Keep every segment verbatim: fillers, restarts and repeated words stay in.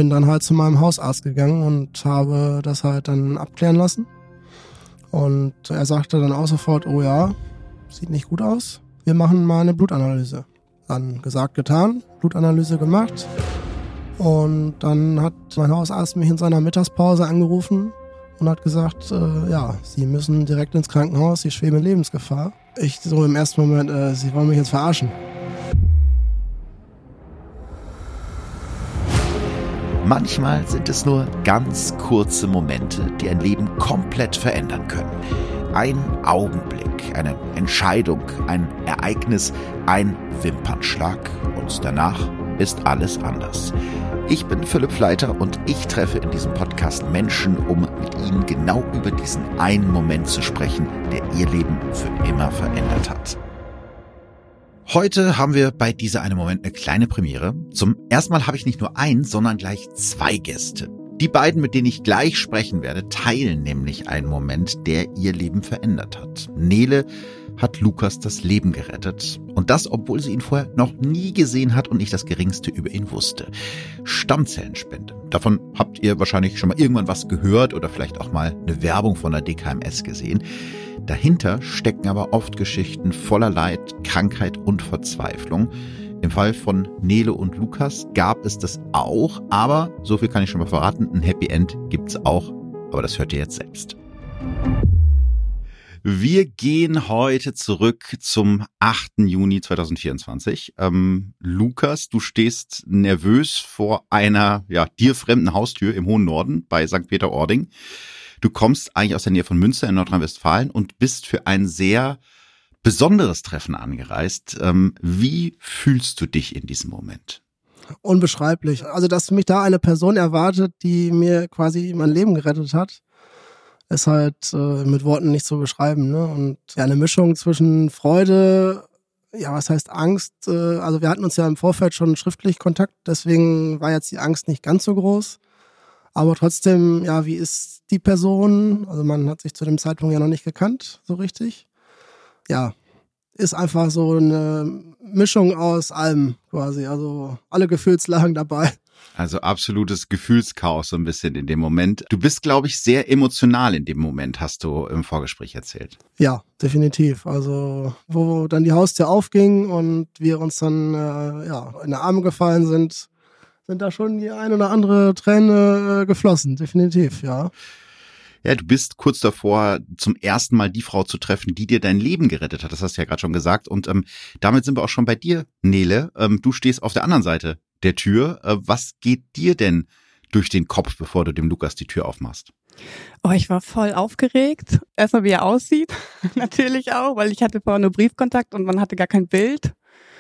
bin dann halt zu meinem Hausarzt gegangen und habe das halt dann abklären lassen. Und er sagte dann auch sofort, oh ja, sieht nicht gut aus. Wir machen mal eine Blutanalyse. Dann gesagt, getan, Blutanalyse gemacht. Und dann hat mein Hausarzt mich in seiner Mittagspause angerufen und hat gesagt, äh, ja, Sie müssen direkt ins Krankenhaus, Sie schweben in Lebensgefahr. Ich so im ersten Moment, äh, Sie wollen mich jetzt verarschen. Manchmal sind es nur ganz kurze Momente, die ein Leben komplett verändern können. Ein Augenblick, eine Entscheidung, ein Ereignis, ein Wimpernschlag und danach ist alles anders. Ich bin Philipp Fleiter und ich treffe in diesem Podcast Menschen, um mit ihnen genau über diesen einen Moment zu sprechen, der ihr Leben für immer verändert hat. Heute haben wir bei dieser einen Moment eine kleine Premiere. Zum ersten Mal habe ich nicht nur einen, sondern gleich zwei Gäste. Die beiden, mit denen ich gleich sprechen werde, teilen nämlich einen Moment, der ihr Leben verändert hat. Nele hat Lukas das Leben gerettet. Und das, obwohl sie ihn vorher noch nie gesehen hat und nicht das Geringste über ihn wusste. Stammzellenspende. Davon habt ihr wahrscheinlich schon mal irgendwann was gehört oder vielleicht auch mal eine Werbung von der D K M S gesehen. Dahinter stecken aber oft Geschichten voller Leid, Krankheit und Verzweiflung. Im Fall von Nele und Lukas gab es das auch, aber so viel kann ich schon mal verraten, ein Happy End gibt's auch, aber das hört ihr jetzt selbst. Wir gehen heute zurück zum achten Juni zweitausendvierundzwanzig. Ähm, Lukas, du stehst nervös vor einer ja dir fremden Haustür im hohen Norden bei Sankt Peter-Ording. Du kommst eigentlich aus der Nähe von Münster in Nordrhein-Westfalen und bist für ein sehr besonderes Treffen angereist. Ähm, wie fühlst du dich in diesem Moment? Unbeschreiblich. Also, dass mich da eine Person erwartet, die mir quasi mein Leben gerettet hat, ist halt äh, mit Worten nicht zu beschreiben. Ne? Und ja, eine Mischung zwischen Freude, ja, was heißt Angst? Äh, also wir hatten uns ja im Vorfeld schon schriftlich Kontakt, deswegen war jetzt die Angst nicht ganz so groß. Aber trotzdem, ja, wie ist die Person? Also man hat sich zu dem Zeitpunkt ja noch nicht gekannt, so richtig. Ja, ist einfach so eine Mischung aus allem quasi, also alle Gefühlslagen dabei. Also absolutes Gefühlschaos so ein bisschen in dem Moment. Du bist, glaube ich, sehr emotional in dem Moment, hast du im Vorgespräch erzählt. Ja, definitiv. Also wo dann die Haustür aufging und wir uns dann äh, ja, in die Arme gefallen sind, sind da schon die ein oder andere Träne äh, geflossen, definitiv, ja. Ja, du bist kurz davor, zum ersten Mal die Frau zu treffen, die dir dein Leben gerettet hat. Das hast du ja gerade schon gesagt. Und ähm, damit sind wir auch schon bei dir, Nele. Ähm, du stehst auf der anderen Seite der Tür. Äh, was geht dir denn durch den Kopf, bevor du dem Lukas die Tür aufmachst? Oh, ich war voll aufgeregt. Erstmal, wie er aussieht. Natürlich auch, weil ich hatte vorher nur Briefkontakt und man hatte gar kein Bild.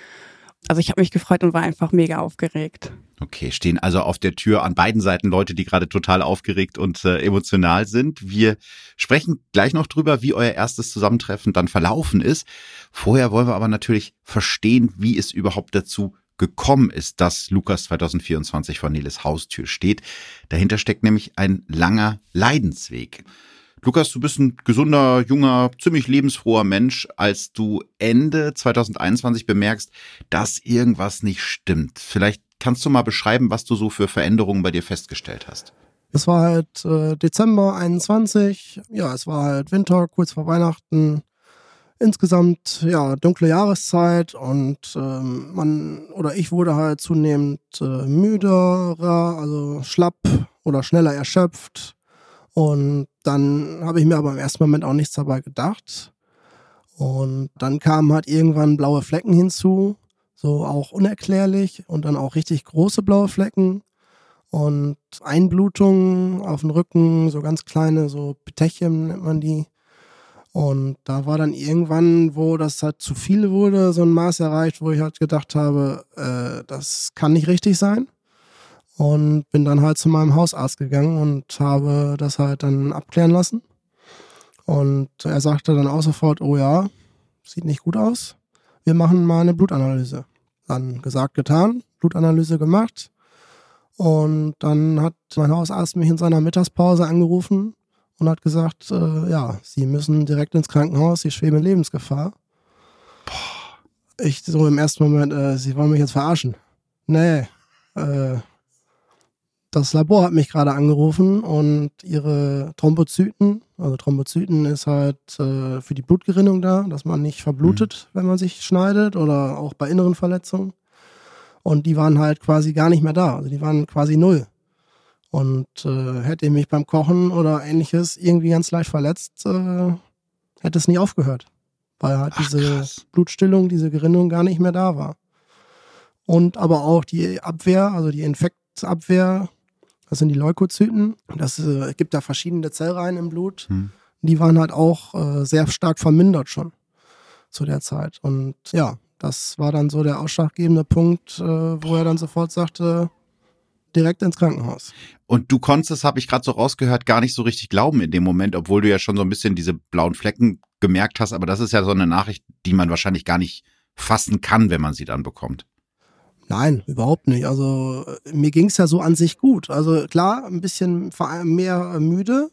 Also ich habe mich gefreut und war einfach mega aufgeregt. Okay, stehen also auf der Tür an beiden Seiten Leute, die gerade total aufgeregt und äh, emotional sind. Wir sprechen gleich noch drüber, wie euer erstes Zusammentreffen dann verlaufen ist. Vorher wollen wir aber natürlich verstehen, wie es überhaupt dazu gekommen ist, dass Lukas zweitausendvierundzwanzig vor Neles Haustür steht. Dahinter steckt nämlich ein langer Leidensweg. Lukas, du bist ein gesunder, junger, ziemlich lebensfroher Mensch, als du Ende zweitausendeinundzwanzig bemerkst, dass irgendwas nicht stimmt. Vielleicht kannst du mal beschreiben, was du so für Veränderungen bei dir festgestellt hast? Es war halt äh, Dezember einundzwanzig, ja, es war halt Winter, kurz vor Weihnachten. Insgesamt, ja, dunkle Jahreszeit und ähm, man oder ich wurde halt zunehmend äh, müderer, also schlapp oder schneller erschöpft. Und dann habe ich mir aber im ersten Moment auch nichts dabei gedacht. Und dann kamen halt irgendwann blaue Flecken hinzu, so auch unerklärlich und dann auch richtig große blaue Flecken und Einblutungen auf dem Rücken, so ganz kleine, so Petechien nennt man die. Und da war dann irgendwann, wo das halt zu viel wurde, so ein Maß erreicht, wo ich halt gedacht habe, äh, das kann nicht richtig sein. Und bin dann halt zu meinem Hausarzt gegangen und habe das halt dann abklären lassen. Und er sagte dann auch sofort, oh ja, sieht nicht gut aus. Wir machen mal eine Blutanalyse. Dann gesagt, getan, Blutanalyse gemacht. Und dann hat mein Hausarzt mich in seiner Mittagspause angerufen und hat gesagt, äh, ja, Sie müssen direkt ins Krankenhaus, Sie schweben in Lebensgefahr. Boah. Ich so im ersten Moment, äh, Sie wollen mich jetzt verarschen. Nee, äh, das Labor hat mich gerade angerufen und ihre Thrombozyten, also Thrombozyten ist halt äh, für die Blutgerinnung da, dass man nicht verblutet, mhm. wenn man sich schneidet oder auch bei inneren Verletzungen. Und die waren halt quasi gar nicht mehr da, also die waren quasi null. Und äh, hätte ich mich beim Kochen oder ähnliches irgendwie ganz leicht verletzt, äh, hätte es nie aufgehört, weil halt Ach, diese krass. Blutstillung, diese Gerinnung gar nicht mehr da war. Und aber auch die Abwehr, also die Infektabwehr, das sind die Leukozyten. Das äh, gibt da verschiedene Zellreihen im Blut. Hm. Die waren halt auch äh, sehr stark vermindert schon zu der Zeit. Und ja, das war dann so der ausschlaggebende Punkt, äh, wo er dann sofort sagte, direkt ins Krankenhaus. Und du konntest, das habe ich gerade so rausgehört, gar nicht so richtig glauben in dem Moment, obwohl du ja schon so ein bisschen diese blauen Flecken gemerkt hast. Aber das ist ja so eine Nachricht, die man wahrscheinlich gar nicht fassen kann, wenn man sie dann bekommt. Nein, überhaupt nicht. Also mir ging es ja so an sich gut. Also klar, ein bisschen mehr müde,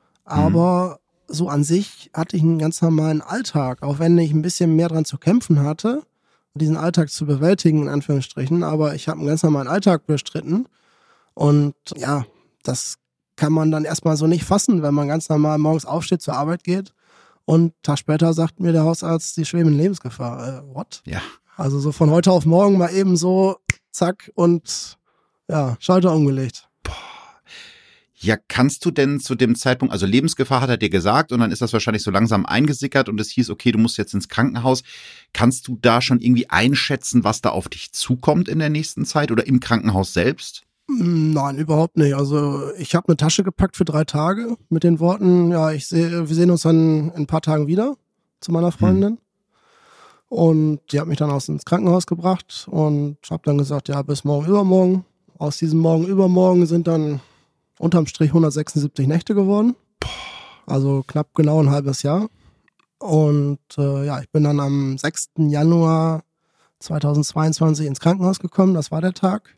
aber mhm. so an sich hatte ich einen ganz normalen Alltag, auch wenn ich ein bisschen mehr dran zu kämpfen hatte, diesen Alltag zu bewältigen, in Anführungsstrichen, aber ich habe einen ganz normalen Alltag bestritten und ja, das kann man dann erstmal so nicht fassen, wenn man ganz normal morgens aufsteht, zur Arbeit geht und einen Tag später sagt mir der Hausarzt, Sie schweben in Lebensgefahr. Äh, what? Ja. Also so von heute auf morgen mal eben so, zack und ja, Schalter umgelegt. Boah. Ja, kannst du denn zu dem Zeitpunkt, also Lebensgefahr hat er dir gesagt und dann ist das wahrscheinlich so langsam eingesickert und es hieß, okay, du musst jetzt ins Krankenhaus. Kannst du da schon irgendwie einschätzen, was da auf dich zukommt in der nächsten Zeit oder im Krankenhaus selbst? Nein, überhaupt nicht. Also ich habe eine Tasche gepackt für drei Tage mit den Worten, ja, ich sehe, wir sehen uns dann in ein paar Tagen wieder zu meiner Freundin. Hm. Und die hat mich dann aus ins Krankenhaus gebracht und habe dann gesagt, ja, bis morgen übermorgen. Aus diesem Morgen übermorgen sind dann unterm Strich hundertsechsundsiebzig Nächte geworden. Also knapp genau ein halbes Jahr. Und äh, ja, ich bin dann am sechsten Januar zweitausendzweiundzwanzig ins Krankenhaus gekommen, das war der Tag.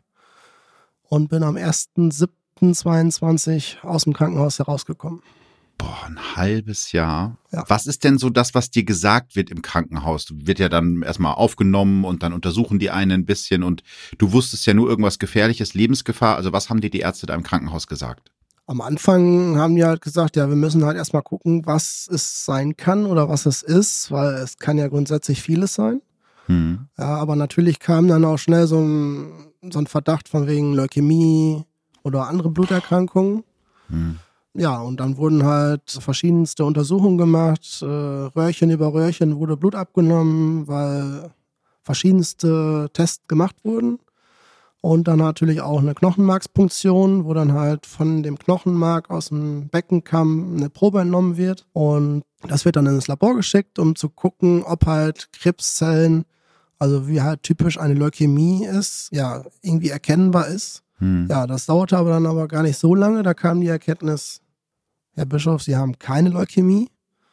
Und bin am ersten siebten zweiundzwanzig aus dem Krankenhaus herausgekommen. Boah, ein halbes Jahr. Ja. Was ist denn so das, was dir gesagt wird im Krankenhaus? Du wird ja dann erstmal aufgenommen und dann untersuchen die einen ein bisschen und du wusstest ja nur irgendwas Gefährliches, Lebensgefahr. Also was haben dir die Ärzte da im Krankenhaus gesagt? Am Anfang haben die halt gesagt, ja, wir müssen halt erstmal gucken, was es sein kann oder was es ist, weil es kann ja grundsätzlich vieles sein. Hm. Ja, aber natürlich kam dann auch schnell so ein, so ein Verdacht von wegen Leukämie oder andere Bluterkrankungen. Hm. Ja, und dann wurden halt verschiedenste Untersuchungen gemacht, äh, Röhrchen über Röhrchen wurde Blut abgenommen, weil verschiedenste Tests gemacht wurden. Und dann natürlich auch eine Knochenmarkspunktion, wo dann halt von dem Knochenmark aus dem Beckenkamm eine Probe entnommen wird. Und das wird dann ins Labor geschickt, um zu gucken, ob halt Krebszellen, also wie halt typisch eine Leukämie ist, ja, irgendwie erkennbar ist. Hm. Ja, das dauerte aber dann aber gar nicht so lange. Da kam die Erkenntnis, Herr Bischof, Sie haben keine Leukämie.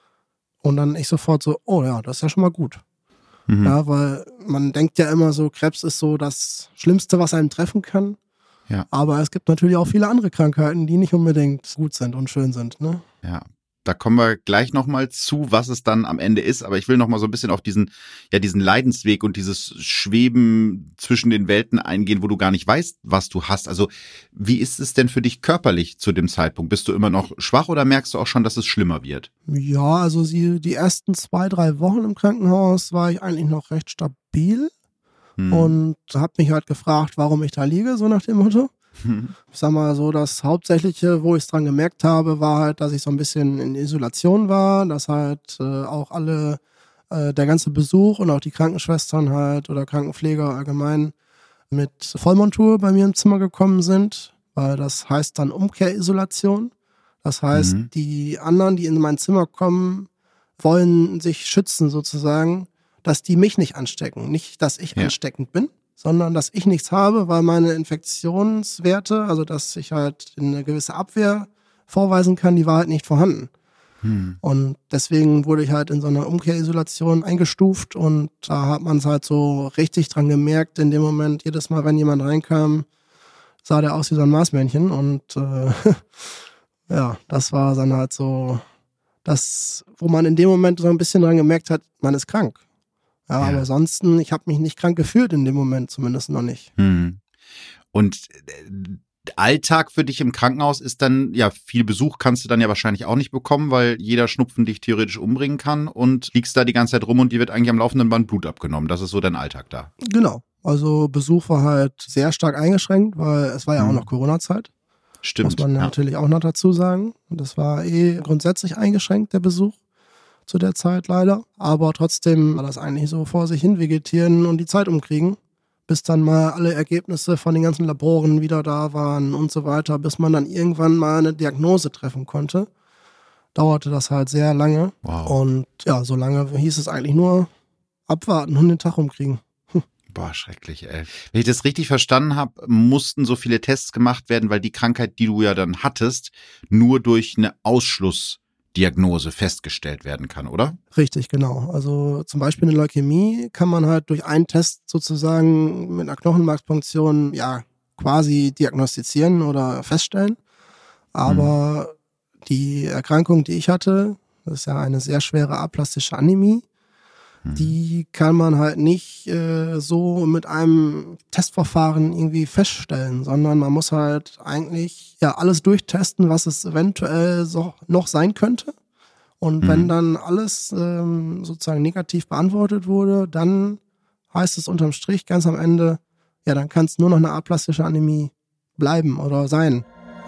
Und dann ich sofort so, oh ja, das ist ja schon mal gut. Mhm. Ja, weil man denkt ja immer so, Krebs ist so das Schlimmste, was einem treffen kann. Ja. Aber es gibt natürlich auch viele andere Krankheiten, die nicht unbedingt gut sind und schön sind, ne? Ja. Da kommen wir gleich nochmal zu, was es dann am Ende ist. Aber ich will nochmal so ein bisschen auf diesen, ja, diesen Leidensweg und dieses Schweben zwischen den Welten eingehen, wo du gar nicht weißt, was du hast. Also, wie ist es denn für dich körperlich zu dem Zeitpunkt? Bist du immer noch schwach oder merkst du auch schon, dass es schlimmer wird? Ja, also sie, die ersten zwei, drei Wochen im Krankenhaus war ich eigentlich noch recht stabil hm. und habe mich halt gefragt, warum ich da liege, so nach dem Motto. Ich sag mal so, das Hauptsächliche, wo ich es dran gemerkt habe, war halt, dass ich so ein bisschen in Isolation war, dass halt äh, auch alle, äh, der ganze Besuch und auch die Krankenschwestern halt oder Krankenpfleger allgemein mit Vollmontur bei mir im Zimmer gekommen sind, weil das heißt dann Umkehrisolation. Das heißt, mhm. die anderen, die in mein Zimmer kommen, wollen sich schützen sozusagen, dass die mich nicht anstecken, nicht, dass ich ja. ansteckend bin, sondern dass ich nichts habe, weil meine Infektionswerte, also dass ich halt eine gewisse Abwehr vorweisen kann, die war halt nicht vorhanden. Hm. Und deswegen wurde ich halt in so einer Umkehrisolation eingestuft und da hat man es halt so richtig dran gemerkt, in dem Moment, jedes Mal, wenn jemand reinkam, sah der aus wie so ein Marsmännchen und äh, ja, das war dann halt so das, wo man in dem Moment so ein bisschen dran gemerkt hat, man ist krank. Ja, ja. Aber ansonsten, ich habe mich nicht krank gefühlt in dem Moment, zumindest noch nicht. Hm. Und Alltag für dich im Krankenhaus ist dann, ja, viel Besuch kannst du dann ja wahrscheinlich auch nicht bekommen, weil jeder Schnupfen dich theoretisch umbringen kann und liegst da die ganze Zeit rum und dir wird eigentlich am laufenden Band Blut abgenommen. Das ist so dein Alltag da. Genau. Also Besuch war halt sehr stark eingeschränkt, weil es war ja Mhm. auch noch Corona-Zeit. Stimmt. Muss man ja. natürlich auch noch dazu sagen. Das war eh grundsätzlich eingeschränkt, der Besuch zu der Zeit leider. Aber trotzdem war das eigentlich so vor sich hin vegetieren und die Zeit umkriegen, bis dann mal alle Ergebnisse von den ganzen Laboren wieder da waren und so weiter, bis man dann irgendwann mal eine Diagnose treffen konnte. Dauerte das halt sehr lange. Wow. Und ja, so lange hieß es eigentlich nur abwarten und den Tag umkriegen. Boah, schrecklich, ey. Wenn ich das richtig verstanden habe, mussten so viele Tests gemacht werden, weil die Krankheit, die du ja dann hattest, nur durch eine Ausschlussdiagnose festgestellt werden kann, oder? Richtig, genau. Also zum Beispiel eine Leukämie kann man halt durch einen Test sozusagen mit einer Knochenmarkspunktion ja quasi diagnostizieren oder feststellen. Aber mhm. die Erkrankung, die ich hatte, das ist ja eine sehr schwere aplastische Anämie, die kann man halt nicht äh, so mit einem Testverfahren irgendwie feststellen, sondern man muss halt eigentlich ja alles durchtesten, was es eventuell so noch sein könnte. Und mhm. wenn dann alles ähm, sozusagen negativ beantwortet wurde, dann heißt es unterm Strich ganz am Ende, ja, dann kann es nur noch eine aplastische Anämie bleiben oder sein.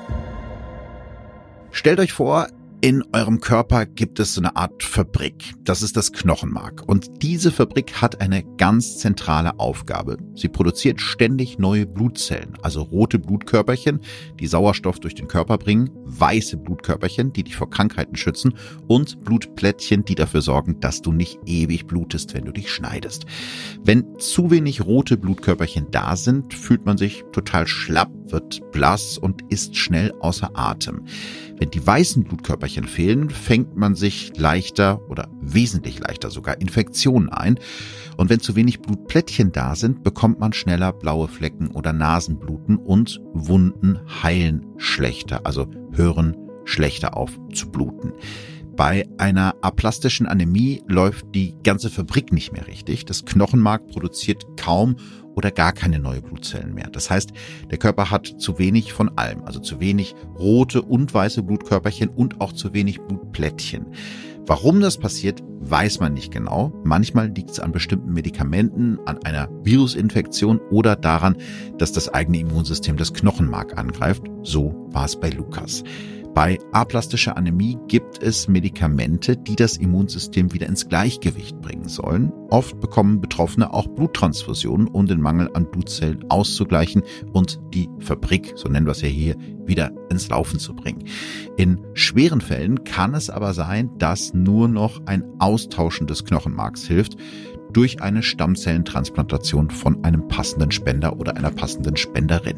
Stellt euch vor, in eurem Körper gibt es so eine Art Fabrik. Das ist das Knochenmark. Und diese Fabrik hat eine ganz zentrale Aufgabe. Sie produziert ständig neue Blutzellen, also rote Blutkörperchen, die Sauerstoff durch den Körper bringen, weiße Blutkörperchen, die dich vor Krankheiten schützen und Blutplättchen, die dafür sorgen, dass du nicht ewig blutest, wenn du dich schneidest. Wenn zu wenig rote Blutkörperchen da sind, fühlt man sich total schlapp, wird blass und ist schnell außer Atem. Wenn die weißen Blutkörperchen fehlen, fängt man sich leichter oder wesentlich leichter sogar Infektionen ein. Und wenn zu wenig Blutplättchen da sind, bekommt man schneller blaue Flecken oder Nasenbluten und Wunden heilen schlechter, also hören schlechter auf zu bluten. Bei einer aplastischen Anämie läuft die ganze Fabrik nicht mehr richtig. Das Knochenmark produziert kaum oder gar keine neue Blutzellen mehr. Das heißt, der Körper hat zu wenig von allem, also zu wenig rote und weiße Blutkörperchen und auch zu wenig Blutplättchen. Warum das passiert, weiß man nicht genau. Manchmal liegt es an bestimmten Medikamenten, an einer Virusinfektion oder daran, dass das eigene Immunsystem das Knochenmark angreift. So war es bei Lukas. Bei aplastischer Anämie gibt es Medikamente, die das Immunsystem wieder ins Gleichgewicht bringen sollen. Oft bekommen Betroffene auch Bluttransfusionen, um den Mangel an Blutzellen auszugleichen und die Fabrik, so nennen wir es ja hier, wieder ins Laufen zu bringen. In schweren Fällen kann es aber sein, dass nur noch ein Austauschen des Knochenmarks hilft durch eine Stammzellentransplantation von einem passenden Spender oder einer passenden Spenderin.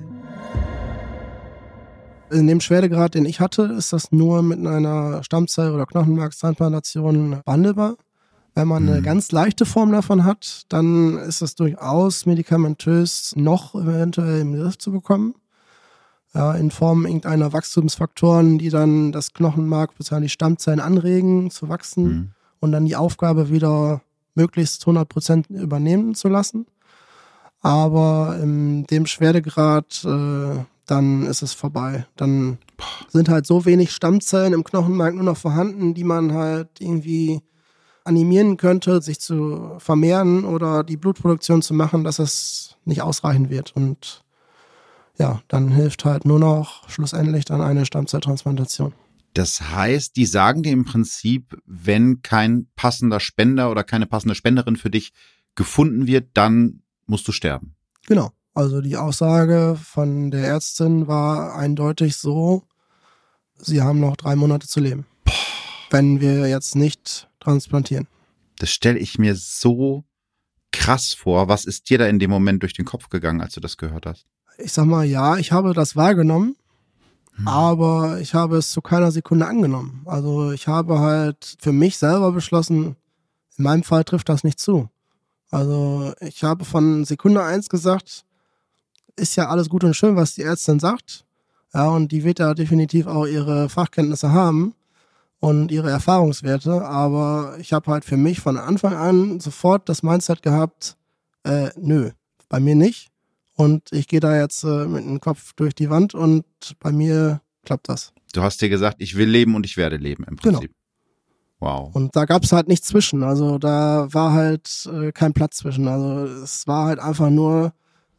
In dem Schweregrad, den ich hatte, ist das nur mit einer Stammzell- oder Knochenmarkstransplantation behandelbar. Wenn man eine ganz leichte Form davon hat, dann ist es durchaus medikamentös noch eventuell im Griff zu bekommen. Ja, in Form irgendeiner Wachstumsfaktoren, die dann das Knochenmark bzw. die Stammzellen anregen zu wachsen mhm. und dann die Aufgabe wieder möglichst hundert Prozent übernehmen zu lassen. Aber in dem Schweregrad äh, dann ist es vorbei. Dann sind halt so wenig Stammzellen im Knochenmark nur noch vorhanden, die man halt irgendwie animieren könnte, sich zu vermehren oder die Blutproduktion zu machen, dass es nicht ausreichen wird. Und ja, dann hilft halt nur noch schlussendlich dann eine Stammzelltransplantation. Das heißt, die sagen dir im Prinzip, wenn kein passender Spender oder keine passende Spenderin für dich gefunden wird, dann musst du sterben. Genau. Also die Aussage von der Ärztin war eindeutig so, sie haben noch drei Monate zu leben, Boah. wenn wir jetzt nicht transplantieren. Das stelle ich mir so krass vor. Was ist dir da in dem Moment durch den Kopf gegangen, als du das gehört hast? Ich sag mal, ja, ich habe das wahrgenommen, hm. aber ich habe es zu keiner Sekunde angenommen. Also ich habe halt für mich selber beschlossen, in meinem Fall trifft das nicht zu. Also ich habe von Sekunde eins gesagt, ist ja alles gut und schön, was die Ärztin sagt. Ja, und die wird ja definitiv auch ihre Fachkenntnisse haben und ihre Erfahrungswerte. Aber ich habe halt für mich von Anfang an sofort das Mindset gehabt, äh, nö, bei mir nicht. und ich gehe da jetzt äh, mit dem Kopf durch die Wand und bei mir klappt das. Du hast dir gesagt, ich will leben und ich werde leben im Prinzip. Genau. Wow. Und da gab es halt nichts zwischen. Also da war halt äh, kein Platz zwischen. Also es war halt einfach nur,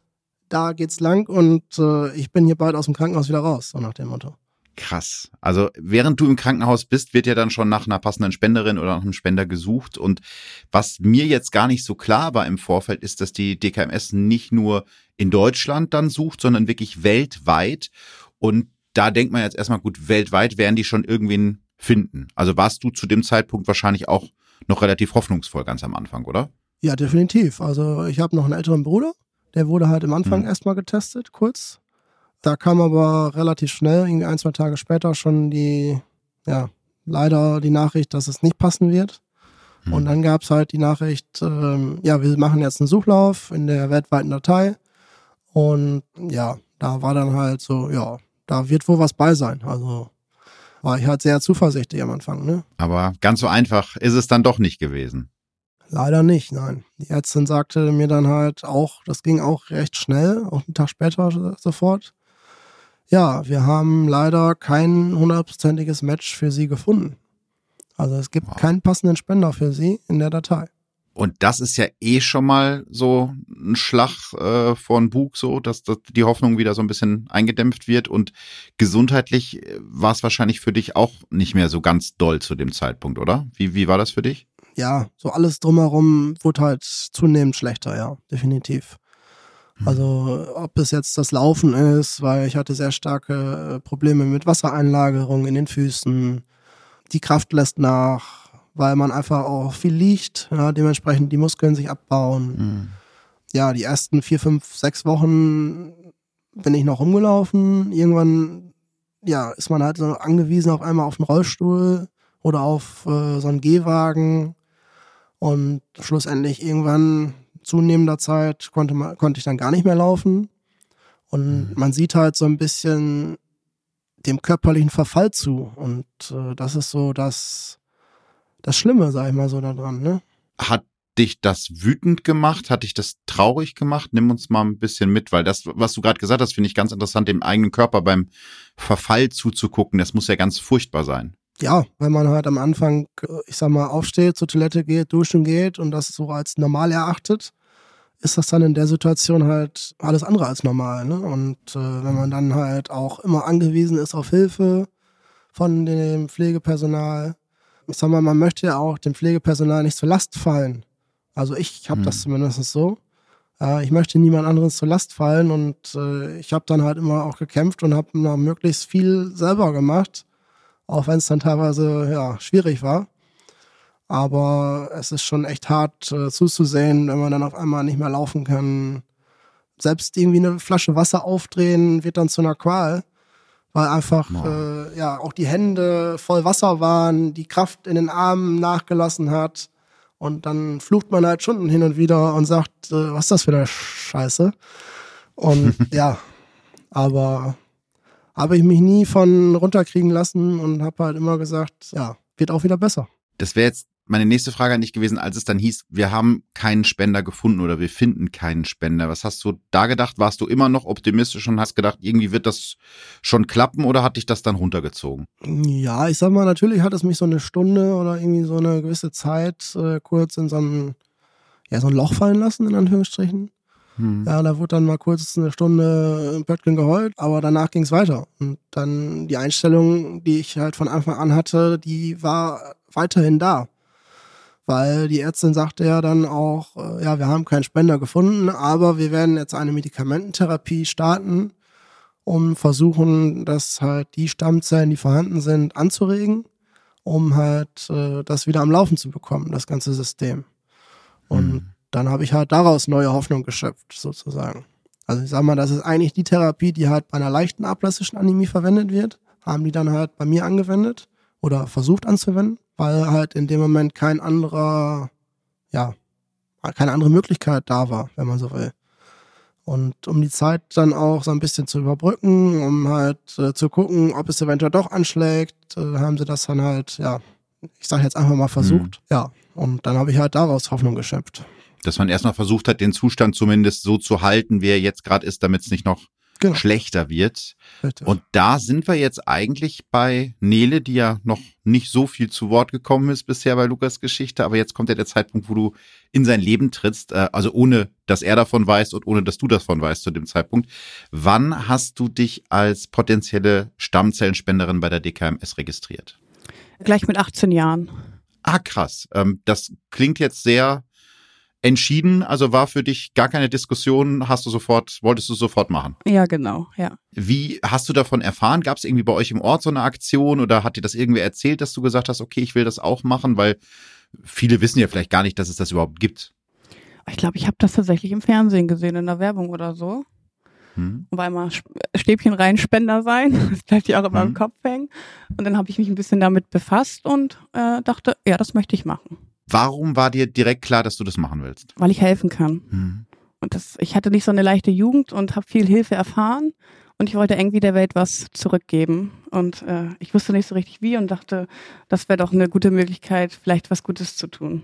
da geht's lang und äh, ich bin hier bald aus dem Krankenhaus wieder raus, so nach dem Motto. Krass. Also während du im Krankenhaus bist, wird ja dann schon nach einer passenden Spenderin oder nach einem Spender gesucht. Und was mir jetzt gar nicht so klar war im Vorfeld, ist, dass die D K M S nicht nur in Deutschland dann sucht, sondern wirklich weltweit. Und da denkt man jetzt erstmal, gut, weltweit werden die schon irgendwen finden. Also warst du zu dem Zeitpunkt wahrscheinlich auch noch relativ hoffnungsvoll ganz am Anfang, oder? Ja, definitiv. Also ich habe noch einen älteren Bruder, der wurde halt am Anfang Mhm. erstmal getestet, kurz. Da kam aber relativ schnell, irgendwie ein, zwei Tage später schon die, ja, leider die Nachricht, dass es nicht passen wird. Mhm. Und dann gab es halt die Nachricht, ähm, ja, wir machen jetzt einen Suchlauf in der weltweiten Datei. Und ja, da war dann halt so, ja, da wird wohl was bei sein. Also war ich halt sehr zuversichtlich am Anfang, ne? Aber ganz so einfach ist es dann doch nicht gewesen. Leider nicht, nein. Die Ärztin sagte mir dann halt auch, das ging auch recht schnell, auch einen Tag später sofort. Ja, wir haben leider kein hundertprozentiges Match für Sie gefunden. Also es gibt Wow. keinen passenden Spender für Sie in der Datei. Und das ist ja eh schon mal so ein Schlag äh, vor den Bug, so, dass, dass die Hoffnung wieder so ein bisschen eingedämpft wird. Und gesundheitlich war es wahrscheinlich für dich auch nicht mehr so ganz doll zu dem Zeitpunkt, oder? Wie, wie war das für dich? Ja, so alles drumherum wurde halt zunehmend schlechter, ja, definitiv. Also ob es jetzt das Laufen ist, weil ich hatte sehr starke äh, Probleme mit Wassereinlagerung in den Füßen. Die Kraft lässt nach, weil man einfach auch viel liegt, ja, dementsprechend die Muskeln sich abbauen. Mhm. Ja, die ersten vier, fünf, sechs Wochen bin ich noch rumgelaufen. Irgendwann, ja, ist man halt so angewiesen auf einmal auf einen Rollstuhl oder auf äh, so einen Gehwagen. Und schlussendlich irgendwann zunehmender Zeit konnte man, konnte ich dann gar nicht mehr laufen. Und Mhm. man sieht halt so ein bisschen dem körperlichen Verfall zu. Und äh, das ist so das, das Schlimme, sag ich mal so daran, ne? Hat dich das wütend gemacht? Hat dich das traurig gemacht? Nimm uns mal ein bisschen mit, weil das, was du gerade gesagt hast, finde ich ganz interessant, dem eigenen Körper beim Verfall zuzugucken. Das muss ja ganz furchtbar sein. Ja, wenn man halt am Anfang, ich sag mal, aufsteht, zur Toilette geht, duschen geht und das so als normal erachtet, ist das dann in der Situation halt alles andere als normal, ne? Und äh, wenn man dann halt auch immer angewiesen ist auf Hilfe von dem Pflegepersonal, ich sag mal, man möchte ja auch dem Pflegepersonal nicht zur Last fallen. Also ich habe Hm. das zumindest so. Äh, ich möchte niemand anderes zur Last fallen und äh, ich habe dann halt immer auch gekämpft und habe noch möglichst viel selber gemacht, auch wenn es dann teilweise ja schwierig war. Aber es ist schon echt hart äh, zuzusehen, wenn man dann auf einmal nicht mehr laufen kann. Selbst irgendwie eine Flasche Wasser aufdrehen wird dann zu einer Qual, weil einfach Wow. äh, ja auch die Hände voll Wasser waren, die Kraft in den Armen nachgelassen hat. Und dann flucht man halt schon hin und wieder und sagt, äh, was ist das für eine Scheiße? Und ja, aber habe ich mich nie von runterkriegen lassen und habe halt immer gesagt, ja, wird auch wieder besser. Das wäre jetzt meine nächste Frage an dich gewesen, als es dann hieß, wir haben keinen Spender gefunden oder wir finden keinen Spender. Was hast du da gedacht? Warst du immer noch optimistisch und hast gedacht, irgendwie wird das schon klappen oder hat dich das dann runtergezogen? Ja, ich sag mal, natürlich hat es mich so eine Stunde oder irgendwie so eine gewisse Zeit äh, kurz in so ein, ja, so ein Loch fallen lassen, in Anführungsstrichen. Hm. Ja, da wurde dann mal kurz eine Stunde im Bettchen geheult, aber danach ging's weiter. Und dann die Einstellung, die ich halt von Anfang an hatte, die war weiterhin da. Weil die Ärztin sagte ja dann auch, äh, ja, wir haben keinen Spender gefunden, aber wir werden jetzt eine Medikamententherapie starten, um versuchen, dass halt die Stammzellen, die vorhanden sind, anzuregen, um halt äh, das wieder am Laufen zu bekommen, das ganze System. Und Mhm. dann habe ich halt daraus neue Hoffnung geschöpft, sozusagen. Also ich sag mal, das ist eigentlich die Therapie, die halt bei einer leichten ablastischen Anämie verwendet wird, haben die dann halt bei mir angewendet oder versucht anzuwenden, weil halt in dem Moment kein anderer, ja, keine andere Möglichkeit da war, wenn man so will. Und um die Zeit dann auch so ein bisschen zu überbrücken, um halt äh, zu gucken, ob es eventuell doch anschlägt, äh, haben sie das dann halt, ja, ich sage jetzt einfach mal versucht. Ja, und dann habe ich halt daraus Hoffnung geschöpft. Dass man erstmal versucht hat, den Zustand zumindest so zu halten, wie er jetzt gerade ist, damit es nicht noch genau. schlechter wird. Richtig. Und da sind wir jetzt eigentlich bei Nele, die ja noch nicht so viel zu Wort gekommen ist bisher bei Lukas Geschichte, aber jetzt kommt ja der Zeitpunkt, wo du in sein Leben trittst, also ohne, dass er davon weiß und ohne, dass du davon weißt zu dem Zeitpunkt. Wann hast du dich als potenzielle Stammzellenspenderin bei der D K M S registriert? Gleich mit achtzehn Jahren. Ah, krass. Das klingt jetzt sehr entschieden, also war für dich gar keine Diskussion, hast du sofort, wolltest du sofort machen? Ja, genau, ja. Wie hast du davon erfahren? Gab es irgendwie bei euch im Ort so eine Aktion oder hat dir das irgendwer erzählt, dass du gesagt hast, okay, ich will das auch machen, weil viele wissen ja vielleicht gar nicht, dass es das überhaupt gibt. Ich glaube, ich habe das tatsächlich im Fernsehen gesehen, in der Werbung oder so. Hm. Und war immer Stäbchen rein Spender sein, das bleibt ja auch immer hm. im Kopf hängen. Und dann habe ich mich ein bisschen damit befasst und äh, dachte, ja, das möchte ich machen. Warum war dir direkt klar, dass du das machen willst? Weil ich helfen kann. Hm. Und das, ich hatte nicht so eine leichte Jugend und habe viel Hilfe erfahren. Und ich wollte irgendwie der Welt was zurückgeben. Und äh, ich wusste nicht so richtig wie und dachte, das wäre doch eine gute Möglichkeit, vielleicht was Gutes zu tun.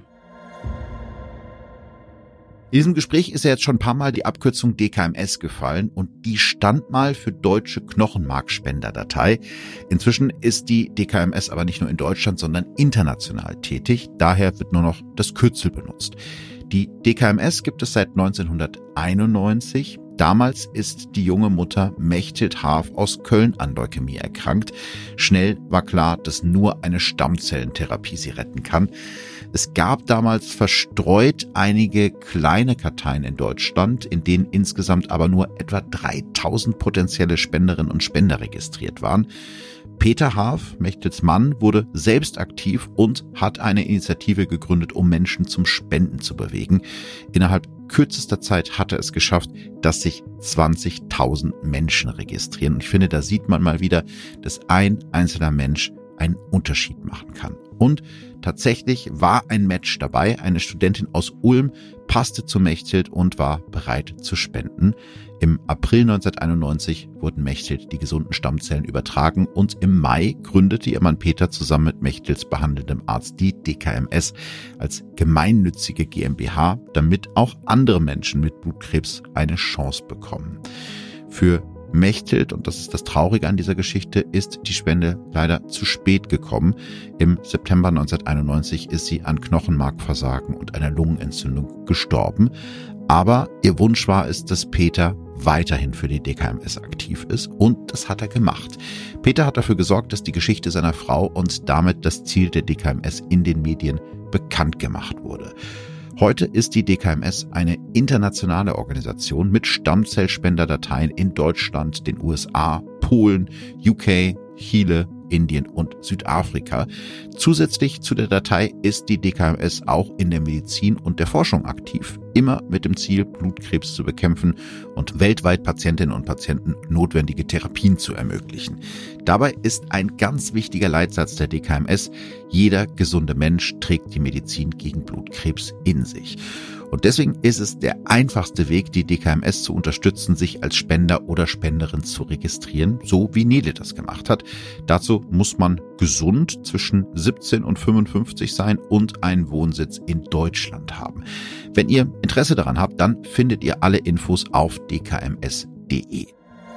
In diesem Gespräch ist ja jetzt schon ein paar Mal die Abkürzung D K M S gefallen und die stand mal für Deutsche Knochenmarkspenderdatei. Inzwischen ist die D K M S aber nicht nur in Deutschland, sondern international tätig. Daher wird nur noch das Kürzel benutzt. Die D K M S gibt es seit neunzehnhunderteinundneunzig. Damals ist die junge Mutter Mechthild Haaf aus Köln an Leukämie erkrankt. Schnell war klar, dass nur eine Stammzellentherapie sie retten kann. Es gab damals verstreut einige kleine Karteien in Deutschland, in denen insgesamt aber nur etwa dreitausend potenzielle Spenderinnen und Spender registriert waren. Peter Haaf, Mechthilds Mann, wurde selbst aktiv und hat eine Initiative gegründet, um Menschen zum Spenden zu bewegen. Innerhalb kürzester Zeit hat er es geschafft, dass sich zwanzigtausend Menschen registrieren. Und ich finde, da sieht man mal wieder, dass ein einzelner Mensch einen Unterschied machen kann. Und tatsächlich war ein Match dabei. Eine Studentin aus Ulm passte zu Mechthild und war bereit zu spenden. Im April neunzehnhunderteinundneunzig wurden Mechthild die gesunden Stammzellen übertragen und im Mai gründete ihr Mann Peter zusammen mit Mechthilds behandelndem Arzt die D K M S als gemeinnützige GmbH, damit auch andere Menschen mit Blutkrebs eine Chance bekommen. Für Mechthild, und das ist das Traurige an dieser Geschichte, ist die Spende leider zu spät gekommen. Im September neunzehnhunderteinundneunzig ist sie an Knochenmarkversagen und einer Lungenentzündung gestorben. Aber ihr Wunsch war es, dass Peter weiterhin für die D K M S aktiv ist, und das hat er gemacht. Peter hat dafür gesorgt, dass die Geschichte seiner Frau und damit das Ziel der D K M S in den Medien bekannt gemacht wurde. Heute ist die D K M S eine internationale Organisation mit Stammzellspenderdateien in Deutschland, den U S A, Polen, U K, Chile, Indien und Südafrika. Zusätzlich zu der Datei ist die D K M S auch in der Medizin und der Forschung aktiv, immer mit dem Ziel, Blutkrebs zu bekämpfen und weltweit Patientinnen und Patienten notwendige Therapien zu ermöglichen. Dabei ist ein ganz wichtiger Leitsatz der D K M S: Jeder gesunde Mensch trägt die Medizin gegen Blutkrebs in sich. Und deswegen ist es der einfachste Weg, die D K M S zu unterstützen, sich als Spender oder Spenderin zu registrieren, so wie Nele das gemacht hat. Dazu muss man gesund zwischen siebzehn und fünfundfünfzig sein und einen Wohnsitz in Deutschland haben. Wenn ihr Interesse daran habt, dann findet ihr alle Infos auf d k m s punkt d e.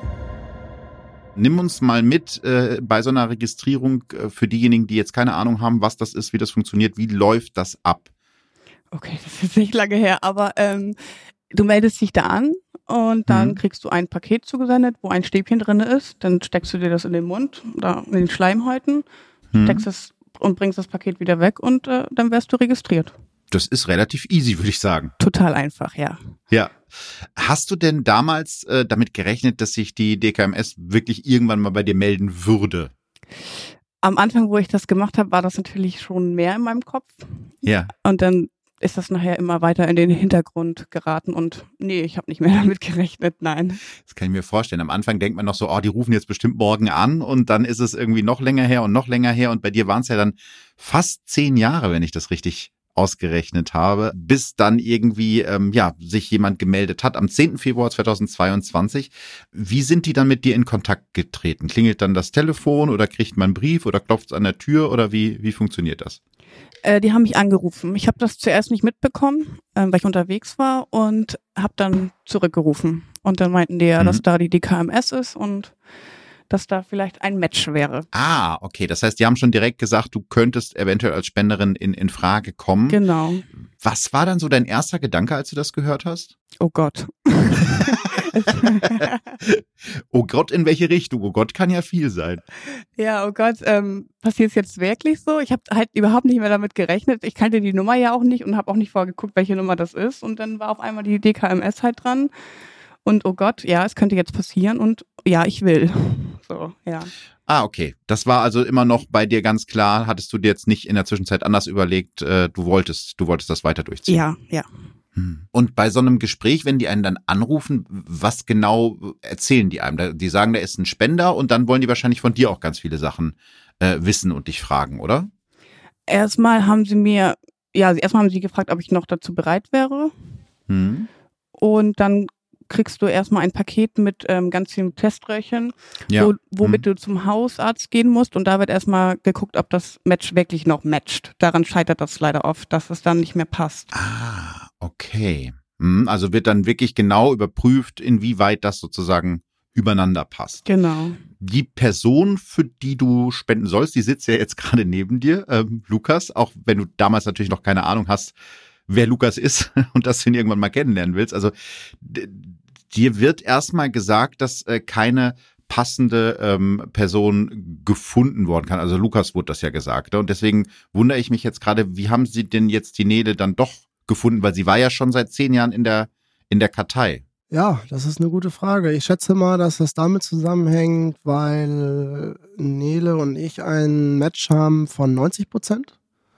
Nimm uns mal mit äh, bei so einer Registrierung äh, für diejenigen, die jetzt keine Ahnung haben, was das ist, wie das funktioniert, wie läuft das ab? Okay, das ist jetzt nicht lange her, aber ähm, du meldest dich da an und dann mhm. kriegst du ein Paket zugesendet, wo ein Stäbchen drin ist. Dann steckst du dir das in den Mund oder in den Schleimhäuten, mhm. steckst es und bringst das Paket wieder weg und äh, dann wirst du registriert. Das ist relativ easy, würde ich sagen. Total einfach, ja. Ja. Hast du denn damals äh, damit gerechnet, dass sich die D K M S wirklich irgendwann mal bei dir melden würde? Am Anfang, wo ich das gemacht habe, war das natürlich schon mehr in meinem Kopf. Ja. Und dann ist das nachher immer weiter in den Hintergrund geraten und nee, ich habe nicht mehr damit gerechnet, nein. Das kann ich mir vorstellen. Am Anfang denkt man noch so, oh, die rufen jetzt bestimmt morgen an, und dann ist es irgendwie noch länger her und noch länger her, und bei dir waren es ja dann fast zehn Jahre, wenn ich das richtig ausgerechnet habe, bis dann irgendwie ähm, ja sich jemand gemeldet hat am zehnten Februar zweitausendzweiundzwanzig. Wie sind die dann mit dir in Kontakt getreten? Klingelt dann das Telefon oder kriegt man einen Brief oder klopft es an der Tür oder wie, wie funktioniert das? Äh, die haben mich angerufen. Ich habe das zuerst nicht mitbekommen, äh, weil ich unterwegs war und habe dann zurückgerufen. Und dann meinten die ja, mhm. dass da die D K M S ist und dass da vielleicht ein Match wäre. Ah, okay. Das heißt, die haben schon direkt gesagt, du könntest eventuell als Spenderin in, in Frage kommen. Genau. Was war dann so dein erster Gedanke, als du das gehört hast? Oh Gott. Oh Gott, in welche Richtung? Oh Gott kann ja viel sein. Ja, oh Gott, ähm, passiert es jetzt wirklich so? Ich habe halt überhaupt nicht mehr damit gerechnet. Ich kannte die Nummer ja auch nicht und habe auch nicht vorgeguckt, welche Nummer das ist. Und dann war auf einmal die D K M S halt dran. Und oh Gott, ja, es könnte jetzt passieren und ja, ich will. So, ja. Ah, okay. Das war also immer noch bei dir ganz klar. Hattest du dir jetzt nicht in der Zwischenzeit anders überlegt, äh, du wolltest, du wolltest das weiter durchziehen? Ja, ja. Und bei so einem Gespräch, wenn die einen dann anrufen, was genau erzählen die einem? Die sagen, da ist ein Spender und dann wollen die wahrscheinlich von dir auch ganz viele Sachen äh, wissen und dich fragen, oder? Erstmal haben sie mir, ja, erstmal haben sie gefragt, ob ich noch dazu bereit wäre. Hm. Und dann kriegst du erstmal ein Paket mit ähm, ganz vielen Teströhrchen, ja. wo, womit hm. du zum Hausarzt gehen musst und da wird erstmal geguckt, ob das Match wirklich noch matcht. Daran scheitert das leider oft, dass es dann nicht mehr passt. Ah, okay. Hm, also wird dann wirklich genau überprüft, inwieweit das sozusagen übereinander passt. Genau. Die Person, für die du spenden sollst, die sitzt ja jetzt gerade neben dir, ähm, Lukas, auch wenn du damals natürlich noch keine Ahnung hast, wer Lukas ist und dass du ihn irgendwann mal kennenlernen willst. Also d- dir wird erstmal gesagt, dass äh, keine passende ähm, Person gefunden worden kann. Also Lukas wurde das ja gesagt. Ne? Und deswegen wundere ich mich jetzt gerade, wie haben sie denn jetzt die Nele dann doch gefunden? Weil sie war ja schon seit zehn Jahren in der, in der Kartei. Ja, das ist eine gute Frage. Ich schätze mal, dass das damit zusammenhängt, weil Nele und ich ein Match haben von neunzig Prozent.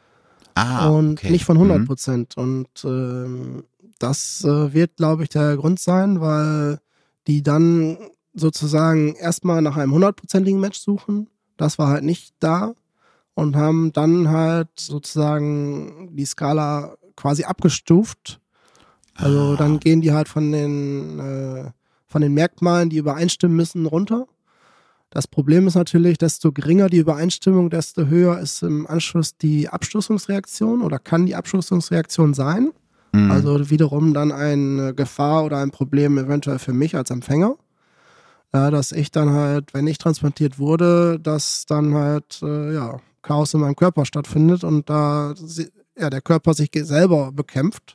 Ah, und okay. nicht von hundert Prozent. Mhm. Und ähm, das äh, wird, glaube ich, der Grund sein, weil die dann sozusagen erstmal nach einem hundertprozentigen Match suchen. Das war halt nicht da und haben dann halt sozusagen die Skala quasi abgestuft. Also ah. dann gehen die halt von den, äh, von den Merkmalen, die übereinstimmen müssen, runter. Das Problem ist natürlich, desto geringer die Übereinstimmung, desto höher ist im Anschluss die Abstoßungsreaktion oder kann die Abstoßungsreaktion sein. Mhm. Also wiederum dann eine Gefahr oder ein Problem eventuell für mich als Empfänger. Ja, dass ich dann halt, wenn ich transplantiert wurde, dass dann halt äh, ja, Chaos in meinem Körper stattfindet und da ja, der Körper sich selber bekämpft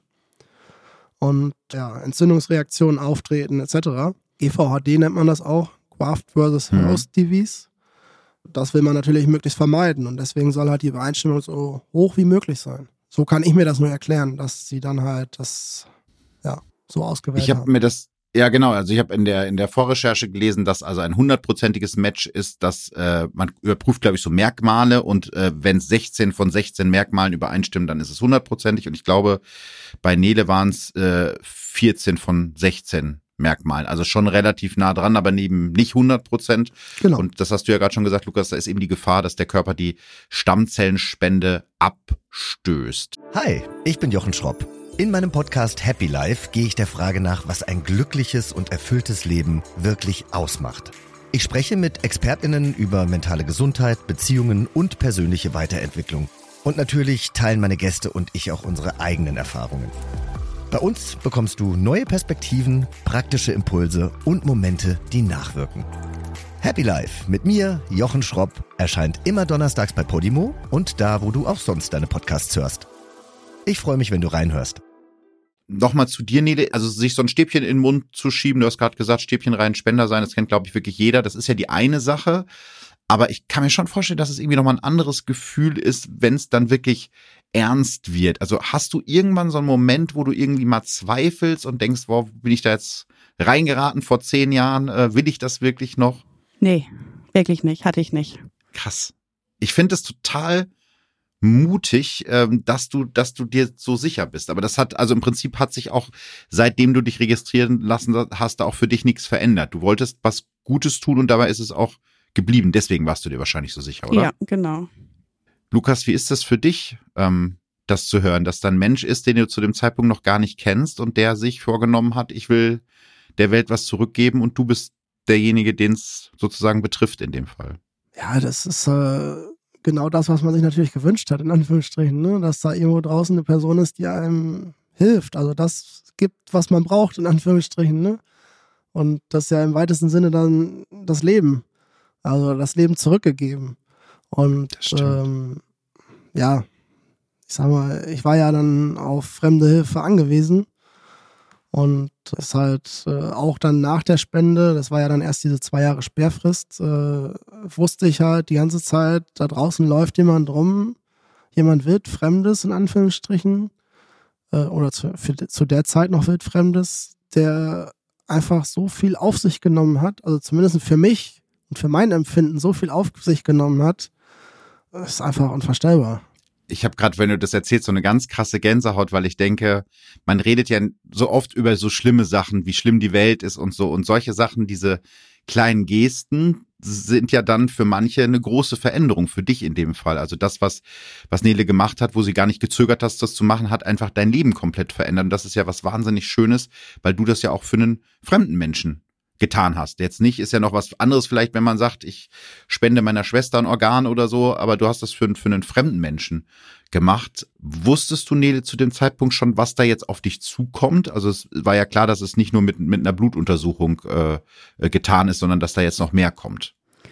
und ja, Entzündungsreaktionen auftreten et cetera. G V H D nennt man das auch. Graft versus Host Disease. Das will man natürlich möglichst vermeiden und deswegen soll halt die Übereinstimmung so hoch wie möglich sein. So kann ich mir das nur erklären, dass sie dann halt das ja so ausgewählt ich hab haben. Ich habe mir das, ja genau, also ich habe in der in der Vorrecherche gelesen, dass also ein hundertprozentiges Match ist, dass äh, man überprüft, glaube ich, so Merkmale und äh, wenn es sechzehn von sechzehn Merkmalen übereinstimmen, dann ist es hundertprozentig und ich glaube, bei Nele waren es äh, vierzehn von sechzehn Merkmalen. Also schon relativ nah dran, aber neben nicht hundert Prozent. Genau. Und das hast du ja gerade schon gesagt, Lukas, da ist eben die Gefahr, dass der Körper die Stammzellenspende abstößt. Hi, ich bin Jochen Schropp. In meinem Podcast Happy Life gehe ich der Frage nach, was ein glückliches und erfülltes Leben wirklich ausmacht. Ich spreche mit ExpertInnen über mentale Gesundheit, Beziehungen und persönliche Weiterentwicklung. Und natürlich teilen meine Gäste und ich auch unsere eigenen Erfahrungen. Bei uns bekommst du neue Perspektiven, praktische Impulse und Momente, die nachwirken. Happy Life mit mir, Jochen Schropp, erscheint immer donnerstags bei Podimo und da, wo du auch sonst deine Podcasts hörst. Ich freue mich, wenn du reinhörst. Nochmal zu dir, Nele, also sich so ein Stäbchen in den Mund zu schieben, du hast gerade gesagt, Stäbchen rein, Spender sein, das kennt, glaube ich, wirklich jeder. Das ist ja die eine Sache, aber ich kann mir schon vorstellen, dass es irgendwie nochmal ein anderes Gefühl ist, wenn es dann wirklich ernst wird. Also hast du irgendwann so einen Moment, wo du irgendwie mal zweifelst und denkst, wow, bin ich da jetzt reingeraten vor zehn Jahren? Äh, will ich das wirklich noch? Nee, wirklich nicht. Hatte ich nicht. Krass. Ich finde es total mutig, ähm, dass du, dass du dir so sicher bist. Aber das hat, also im Prinzip hat sich auch, seitdem du dich registrieren lassen hast, da auch für dich nichts verändert. Du wolltest was Gutes tun und dabei ist es auch geblieben. Deswegen warst du dir wahrscheinlich so sicher, oder? Ja, genau. Lukas, wie ist das für dich, ähm, das zu hören, dass da ein Mensch ist, den du zu dem Zeitpunkt noch gar nicht kennst und der sich vorgenommen hat, ich will der Welt was zurückgeben und du bist derjenige, den es sozusagen betrifft in dem Fall? Ja, das ist äh, genau das, was man sich natürlich gewünscht hat, in Anführungsstrichen, ne? Dass da irgendwo draußen eine Person ist, die einem hilft. Also das gibt, was man braucht, in Anführungsstrichen, ne? Und das ist ja im weitesten Sinne dann das Leben. Also das Leben zurückgegeben. Und ähm, ja, ich sag mal, ich war ja dann auf fremde Hilfe angewiesen. Und das ist halt äh, auch dann nach der Spende, das war ja dann erst diese zwei Jahre Sperrfrist, äh, wusste ich halt die ganze Zeit, da draußen läuft jemand rum, jemand wildfremdes in Anführungsstrichen, äh, oder zu, für, zu der Zeit noch wildfremdes, der einfach so viel auf sich genommen hat, also zumindest für mich und für mein Empfinden so viel auf sich genommen hat, ist einfach unvorstellbar. Ich habe gerade, wenn du das erzählst, so eine ganz krasse Gänsehaut, weil ich denke, man redet ja so oft über so schlimme Sachen, wie schlimm die Welt ist und so. Und solche Sachen, diese kleinen Gesten, sind ja dann für manche eine große Veränderung, für dich in dem Fall. Also das, was was Nele gemacht hat, wo sie gar nicht gezögert hast, das zu machen, hat einfach dein Leben komplett verändert. Und das ist ja was wahnsinnig Schönes, weil du das ja auch für einen fremden Menschen getan hast. Jetzt nicht, ist ja noch was anderes vielleicht, wenn man sagt, ich spende meiner Schwester ein Organ oder so, aber du hast das für, für einen fremden Menschen gemacht. Wusstest du, Nele, zu dem Zeitpunkt schon, was da jetzt auf dich zukommt? Also es war ja klar, dass es nicht nur mit, mit einer Blutuntersuchung äh, getan ist, sondern dass da jetzt noch mehr kommt.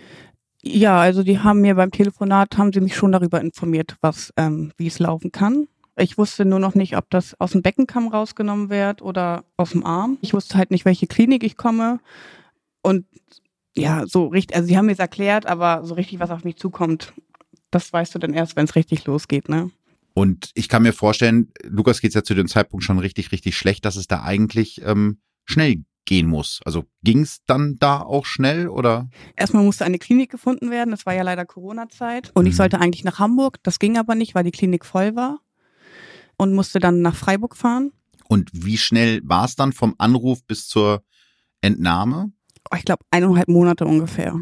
Ja, also die haben mir beim Telefonat, haben sie mich schon darüber informiert, was, ähm, wie es laufen kann. Ich wusste nur noch nicht, ob das aus dem Beckenkamm rausgenommen wird oder aus dem Arm. Ich wusste halt nicht, welche Klinik ich komme. Und ja, so richtig, also sie haben mir es erklärt, aber so richtig, was auf mich zukommt, das weißt du dann erst, wenn es richtig losgeht, ne? Und ich kann mir vorstellen, Lukas geht's ja zu dem Zeitpunkt schon richtig, richtig schlecht, dass es da eigentlich ähm, schnell gehen muss. Also ging's dann da auch schnell, oder? Erstmal musste eine Klinik gefunden werden. Das war ja leider Corona-Zeit. Und mhm. ich sollte eigentlich nach Hamburg. Das ging aber nicht, weil die Klinik voll war. Und musste dann nach Freiburg fahren. Und wie schnell war es dann vom Anruf bis zur Entnahme? Oh, ich glaube eineinhalb Monate ungefähr.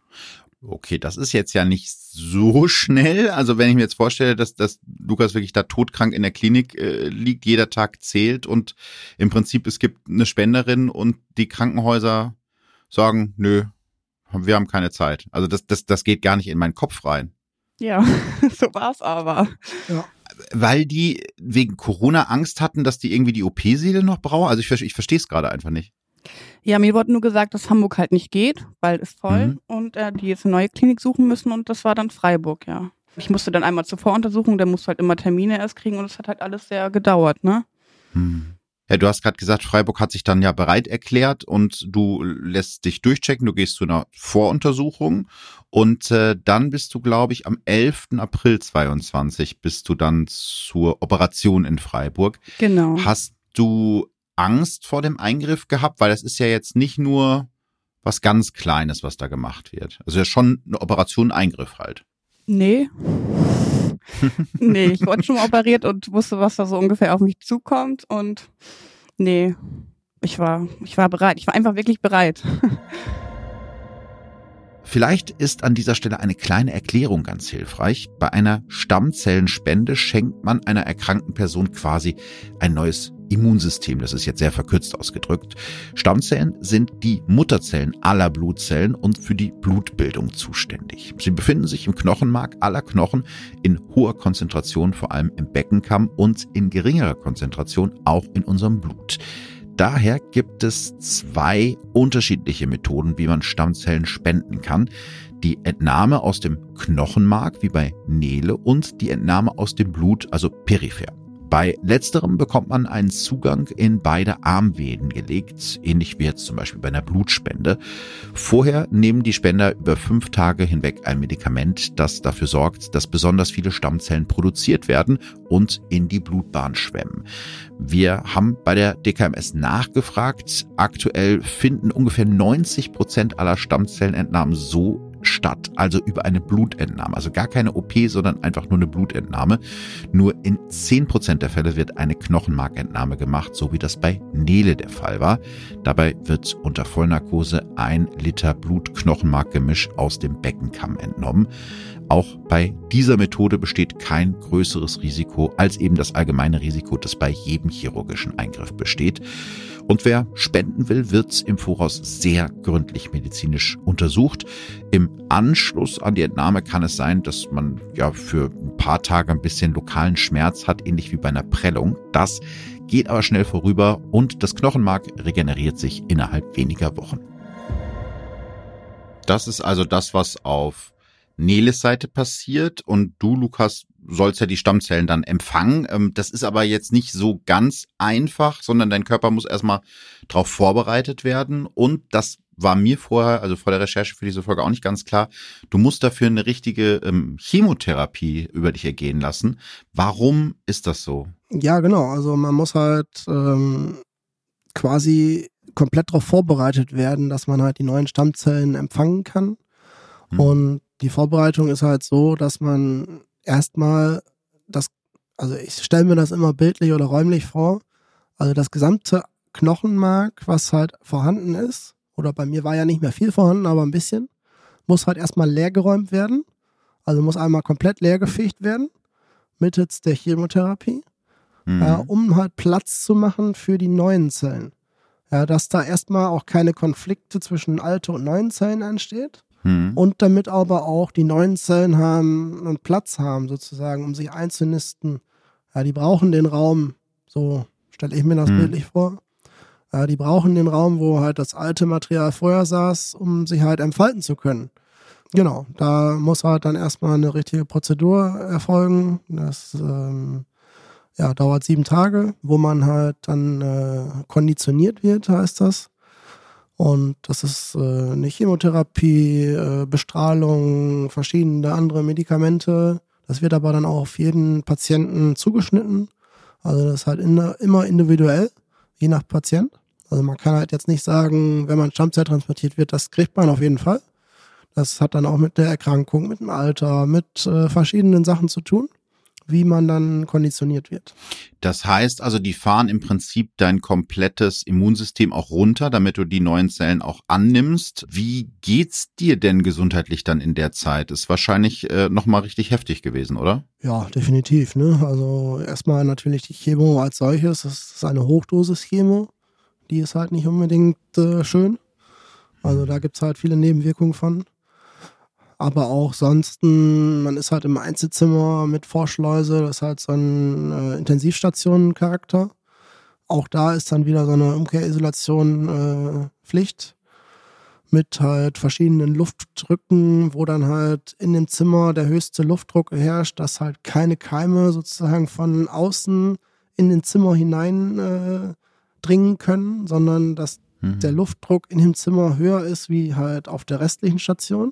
Okay, das ist jetzt ja nicht so schnell. Also wenn ich mir jetzt vorstelle, dass, dass Lukas wirklich da todkrank in der Klinik äh, liegt, jeder Tag zählt und im Prinzip es gibt eine Spenderin und die Krankenhäuser sagen, nö, wir haben keine Zeit. Also das, das, das geht gar nicht in meinen Kopf rein. Ja, so war's aber. Ja. Weil die wegen Corona Angst hatten, dass die irgendwie die O P-Säle noch brauchen? Also ich, ich verstehe es gerade einfach nicht. Ja, mir wurde nur gesagt, dass Hamburg halt nicht geht, weil es voll mhm. und äh, die jetzt eine neue Klinik suchen müssen und das war dann Freiburg, ja. Ich musste dann einmal zur Voruntersuchung, der musste halt immer Termine erst kriegen und es hat halt alles sehr gedauert, ne? Hm. Ja, du hast gerade gesagt, Freiburg hat sich dann ja bereit erklärt und du lässt dich durchchecken, du gehst zu einer Voruntersuchung und äh, dann bist du, glaube ich, am elften April zweiundzwanzig bist du dann zur Operation in Freiburg. Genau. Hast du Angst vor dem Eingriff gehabt? Weil das ist ja jetzt nicht nur was ganz Kleines, was da gemacht wird. Also ja schon eine Operation, ein Eingriff halt. Nee. Nee, ich wurde schon mal operiert und wusste, was da so ungefähr auf mich zukommt und nee, ich war, ich war bereit. Ich war einfach wirklich bereit. Vielleicht ist an dieser Stelle eine kleine Erklärung ganz hilfreich. Bei einer Stammzellenspende schenkt man einer erkrankten Person quasi ein neues Immunsystem. Das ist jetzt sehr verkürzt ausgedrückt. Stammzellen sind die Mutterzellen aller Blutzellen und für die Blutbildung zuständig. Sie befinden sich im Knochenmark aller Knochen in hoher Konzentration, vor allem im Beckenkamm und in geringerer Konzentration auch in unserem Blut. Daher gibt es zwei unterschiedliche Methoden, wie man Stammzellen spenden kann. Die Entnahme aus dem Knochenmark, wie bei Nele, und die Entnahme aus dem Blut, also peripher. Bei letzterem bekommt man einen Zugang in beide Armvenen gelegt, ähnlich wie jetzt zum Beispiel bei einer Blutspende. Vorher nehmen die Spender über fünf Tage hinweg ein Medikament, das dafür sorgt, dass besonders viele Stammzellen produziert werden und in die Blutbahn schwemmen. Wir haben bei der D K M S nachgefragt. Aktuell finden ungefähr neunzig Prozent aller Stammzellenentnahmen so statt, also über eine Blutentnahme. Also gar keine O P, sondern einfach nur eine Blutentnahme. Nur in zehn Prozent der Fälle wird eine Knochenmarkentnahme gemacht, so wie das bei Nele der Fall war. Dabei wird unter Vollnarkose ein Liter Blut-Knochenmark-Gemisch aus dem Beckenkamm entnommen. Auch bei dieser Methode besteht kein größeres Risiko als eben das allgemeine Risiko, das bei jedem chirurgischen Eingriff besteht. Und wer spenden will, wird im Voraus sehr gründlich medizinisch untersucht. Im Anschluss an die Entnahme kann es sein, dass man ja für ein paar Tage ein bisschen lokalen Schmerz hat, ähnlich wie bei einer Prellung. Das geht aber schnell vorüber und das Knochenmark regeneriert sich innerhalb weniger Wochen. Das ist also das, was auf Neles Seite passiert, und du, Lukas, sollst ja die Stammzellen dann empfangen. Das ist aber jetzt nicht so ganz einfach, sondern dein Körper muss erstmal darauf vorbereitet werden, und das war mir vorher, also vor der Recherche für diese Folge, auch nicht ganz klar. Du musst dafür eine richtige ähm, Chemotherapie über dich ergehen lassen. Warum ist das so? Ja, genau. Also man muss halt ähm, quasi komplett darauf vorbereitet werden, dass man halt die neuen Stammzellen empfangen kann. Hm. Und die Vorbereitung ist halt so, dass man erstmal das, also ich stelle mir das immer bildlich oder räumlich vor, also das gesamte Knochenmark, was halt vorhanden ist, oder bei mir war ja nicht mehr viel vorhanden, aber ein bisschen, muss halt erstmal leergeräumt werden. Also muss einmal komplett leergefegt werden, mittels der Chemotherapie, mhm. ja, um halt Platz zu machen für die neuen Zellen. Ja, dass da erstmal auch keine Konflikte zwischen alten und neuen Zellen entsteht. Mhm. Und damit aber auch die neuen Zellen haben einen Platz haben, sozusagen, um sich einzunisten. Ja, die brauchen den Raum, so stelle ich mir das mhm. bildlich vor. Ja, die brauchen den Raum, wo halt das alte Material vorher saß, um sich halt entfalten zu können. Genau, da muss halt dann erstmal eine richtige Prozedur erfolgen. Das ähm, ja, dauert sieben Tage, wo man halt dann äh, konditioniert wird, heißt das. Und das ist äh, eine Chemotherapie, äh, Bestrahlung, verschiedene andere Medikamente. Das wird aber dann auch auf jeden Patienten zugeschnitten. Also das ist halt in, immer individuell, je nach Patient. Also man kann halt jetzt nicht sagen, wenn man Stammzell transplantiert wird, das kriegt man auf jeden Fall. Das hat dann auch mit der Erkrankung, mit dem Alter, mit äh, verschiedenen Sachen zu tun, wie man dann konditioniert wird. Das heißt also, die fahren im Prinzip dein komplettes Immunsystem auch runter, damit du die neuen Zellen auch annimmst. Wie geht's dir denn gesundheitlich dann in der Zeit? Ist wahrscheinlich äh, nochmal richtig heftig gewesen, oder? Ja, definitiv. Ne? Also erstmal natürlich die Chemo als solches. Das ist eine Hochdosis-Chemo. Die ist halt nicht unbedingt äh, schön. Also da gibt's halt viele Nebenwirkungen von. Aber auch sonst, man ist halt im Einzelzimmer mit Vorschleuse, das ist halt so ein äh, Intensivstationen-Charakter. Auch da ist dann wieder so eine Umkehrisolation äh, Pflicht mit halt verschiedenen Luftdrücken, wo dann halt in dem Zimmer der höchste Luftdruck herrscht, dass halt keine Keime sozusagen von außen in den Zimmer hinein äh, dringen können, sondern dass mhm. der Luftdruck in dem Zimmer höher ist wie halt auf der restlichen Station.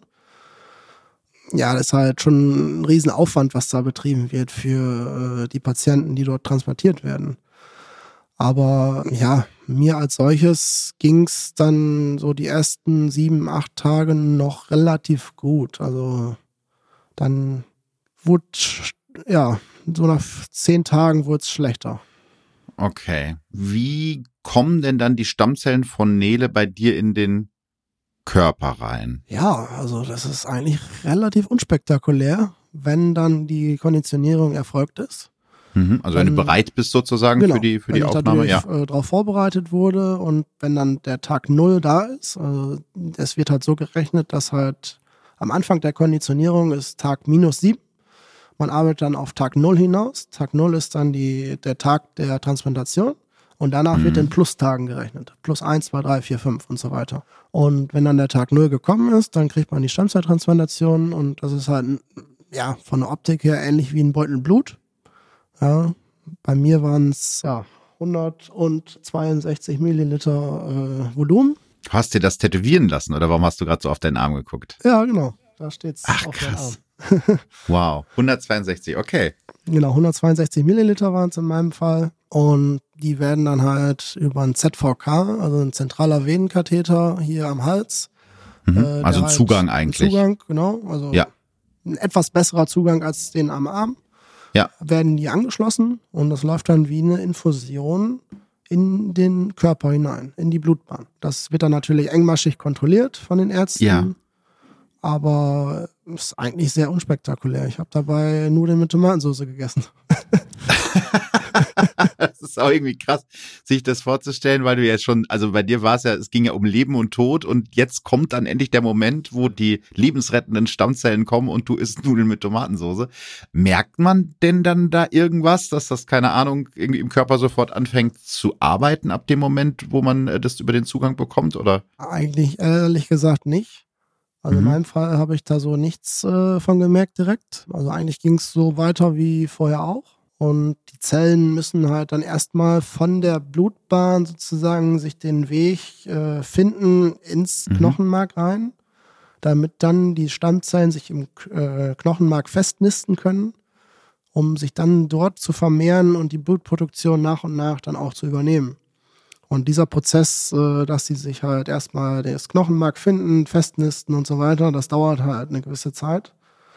Ja, das ist halt schon ein Riesenaufwand, was da betrieben wird für äh, die Patienten, die dort transplantiert werden. Aber ja, mir als solches ging's dann so die ersten sieben, acht Tage noch relativ gut. Also dann wurde, ja, so nach zehn Tagen wurde es schlechter. Okay. Wie kommen denn dann die Stammzellen von Nele bei dir in den Körper rein? Ja, also das ist eigentlich relativ unspektakulär, wenn dann die Konditionierung erfolgt ist. Mhm, also wenn dann, du bereit bist sozusagen genau, für die für die wenn Aufnahme, ich ja. Äh, darauf vorbereitet wurde, und wenn dann der Tag null da ist, also es wird halt so gerechnet, dass halt am Anfang der Konditionierung ist Tag minus sieben. Man arbeitet dann auf Tag null hinaus. Tag null ist dann die, der Tag der Transplantation. Und danach mhm. wird in Plustagen gerechnet. Plus eins, zwei, drei, vier, fünf und so weiter. Und wenn dann der Tag null gekommen ist, dann kriegt man die Stammzelltransplantation, und das ist halt, ja, von der Optik her ähnlich wie ein Beutel Blut. Ja, bei mir waren es ja, hundertzweiundsechzig Milliliter äh, Volumen. Hast du dir das tätowieren lassen, oder warum hast du gerade so auf deinen Arm geguckt? Ja, genau. Da steht's Ach, auf krass. deinem Arm. Wow, hundertzweiundsechzig, okay. Genau, hundertzweiundsechzig Milliliter waren es in meinem Fall. Und die werden dann halt über ein Z V K, also ein zentraler Venenkatheter hier am Hals. Mhm, äh, also ein halt Zugang eigentlich. Zugang, genau. Also ja. ein etwas besserer Zugang als den am Arm. Ja. Werden die angeschlossen, und das läuft dann wie eine Infusion in den Körper hinein, in die Blutbahn. Das wird dann natürlich engmaschig kontrolliert von den Ärzten. Ja. Aber ist eigentlich sehr unspektakulär. Ich habe dabei Nudeln mit Tomatensauce gegessen. Das ist auch irgendwie krass, sich das vorzustellen, weil du ja schon, also bei dir war es ja, es ging ja um Leben und Tod und jetzt kommt dann endlich der Moment, wo die lebensrettenden Stammzellen kommen und du isst Nudeln mit Tomatensauce. Merkt man denn dann da irgendwas, dass das, keine Ahnung, irgendwie im Körper sofort anfängt zu arbeiten ab dem Moment, wo man das über den Zugang bekommt, oder? Eigentlich ehrlich gesagt nicht. Also Mhm. in meinem Fall habe ich da so nichts äh, von gemerkt direkt. Also eigentlich ging es so weiter wie vorher auch. Und die Zellen müssen halt dann erstmal von der Blutbahn sozusagen sich den Weg äh, finden ins Mhm. Knochenmark rein, damit dann die Stammzellen sich im äh, Knochenmark festnisten können, um sich dann dort zu vermehren und die Blutproduktion nach und nach dann auch zu übernehmen. Und dieser Prozess, äh, dass sie sich halt erstmal das Knochenmark finden, festnisten und so weiter, das dauert halt eine gewisse Zeit.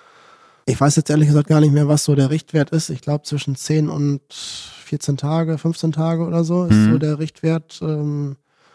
Ich weiß jetzt ehrlich gesagt gar nicht mehr, was so der Richtwert ist. Ich glaube zwischen zehn und vierzehn Tage, fünfzehn Tage oder so ist Mhm. so der Richtwert, ähm,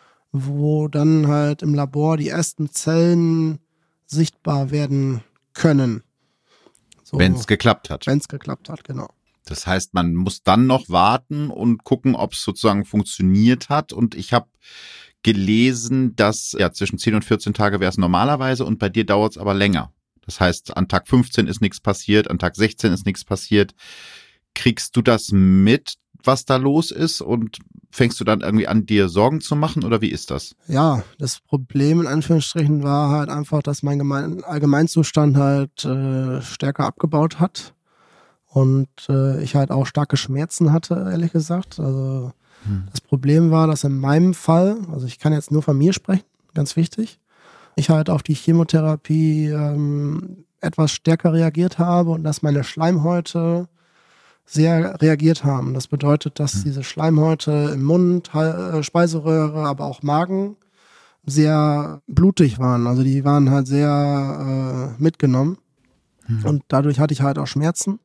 wo dann halt im Labor die ersten Zellen sichtbar werden können. So, Wenn es geklappt hat. wenn es geklappt hat, genau. Das heißt, man muss dann noch warten und gucken, ob es sozusagen funktioniert hat. Und ich habe gelesen, dass ja zwischen zehn und vierzehn Tage wäre es normalerweise und bei dir dauert es aber länger. Das heißt, an Tag fünfzehn ist nichts passiert, an Tag sechzehn ist nichts passiert. Kriegst du das mit, was da los ist? Und fängst du dann irgendwie an, dir Sorgen zu machen oder wie ist das? Ja, das Problem in Anführungsstrichen war halt einfach, dass mein Gemein Allgemeinzustand halt äh, stärker abgebaut hat und äh, ich halt auch starke Schmerzen hatte, ehrlich gesagt. Also Hm. das Problem war, dass in meinem Fall, also ich kann jetzt nur von mir sprechen, ganz wichtig, ich halt auf die Chemotherapie ähm, etwas stärker reagiert habe und dass meine Schleimhäute sehr reagiert haben. Das bedeutet, dass Hm. diese Schleimhäute im Mund, Hal- äh, Speiseröhre, aber auch Magen sehr blutig waren. Also die waren halt sehr äh, mitgenommen. Hm. Und dadurch hatte ich halt auch Schmerzen.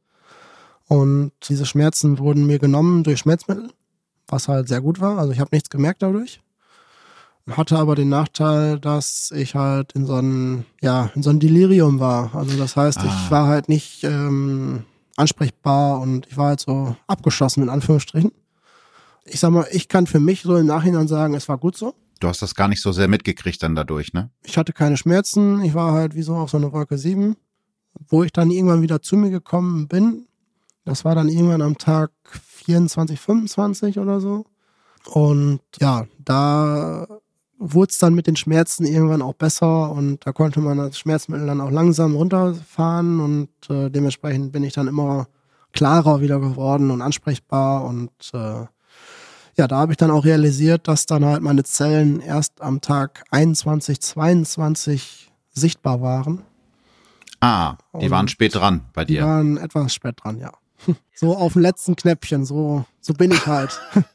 Und diese Schmerzen wurden mir genommen durch Schmerzmittel, was halt sehr gut war. Also ich habe nichts gemerkt dadurch. Hatte aber den Nachteil, dass ich halt in so ein, ja, in so ein Delirium war. Also das heißt, Ah. ich war halt nicht ähm, ansprechbar und ich war halt so abgeschossen, in Anführungsstrichen. Ich sag mal, ich kann für mich so im Nachhinein sagen, es war gut so. Du hast das gar nicht so sehr mitgekriegt dann dadurch, ne? Ich hatte keine Schmerzen, ich war halt wie so auf so einer Wolke sieben. Wo ich dann irgendwann wieder zu mir gekommen bin, das war dann irgendwann am Tag vierundzwanzig, fünfundzwanzig oder so. Und ja, da wurde es dann mit den Schmerzen irgendwann auch besser und da konnte man das Schmerzmittel dann auch langsam runterfahren und äh, dementsprechend bin ich dann immer klarer wieder geworden und ansprechbar und äh, ja, da habe ich dann auch realisiert, dass dann halt meine Zellen erst am Tag einundzwanzig, zweiundzwanzig sichtbar waren. Ah, die Und waren spät dran bei Die dir. waren etwas spät dran, ja. So auf dem letzten Knäppchen, so, so bin ich halt.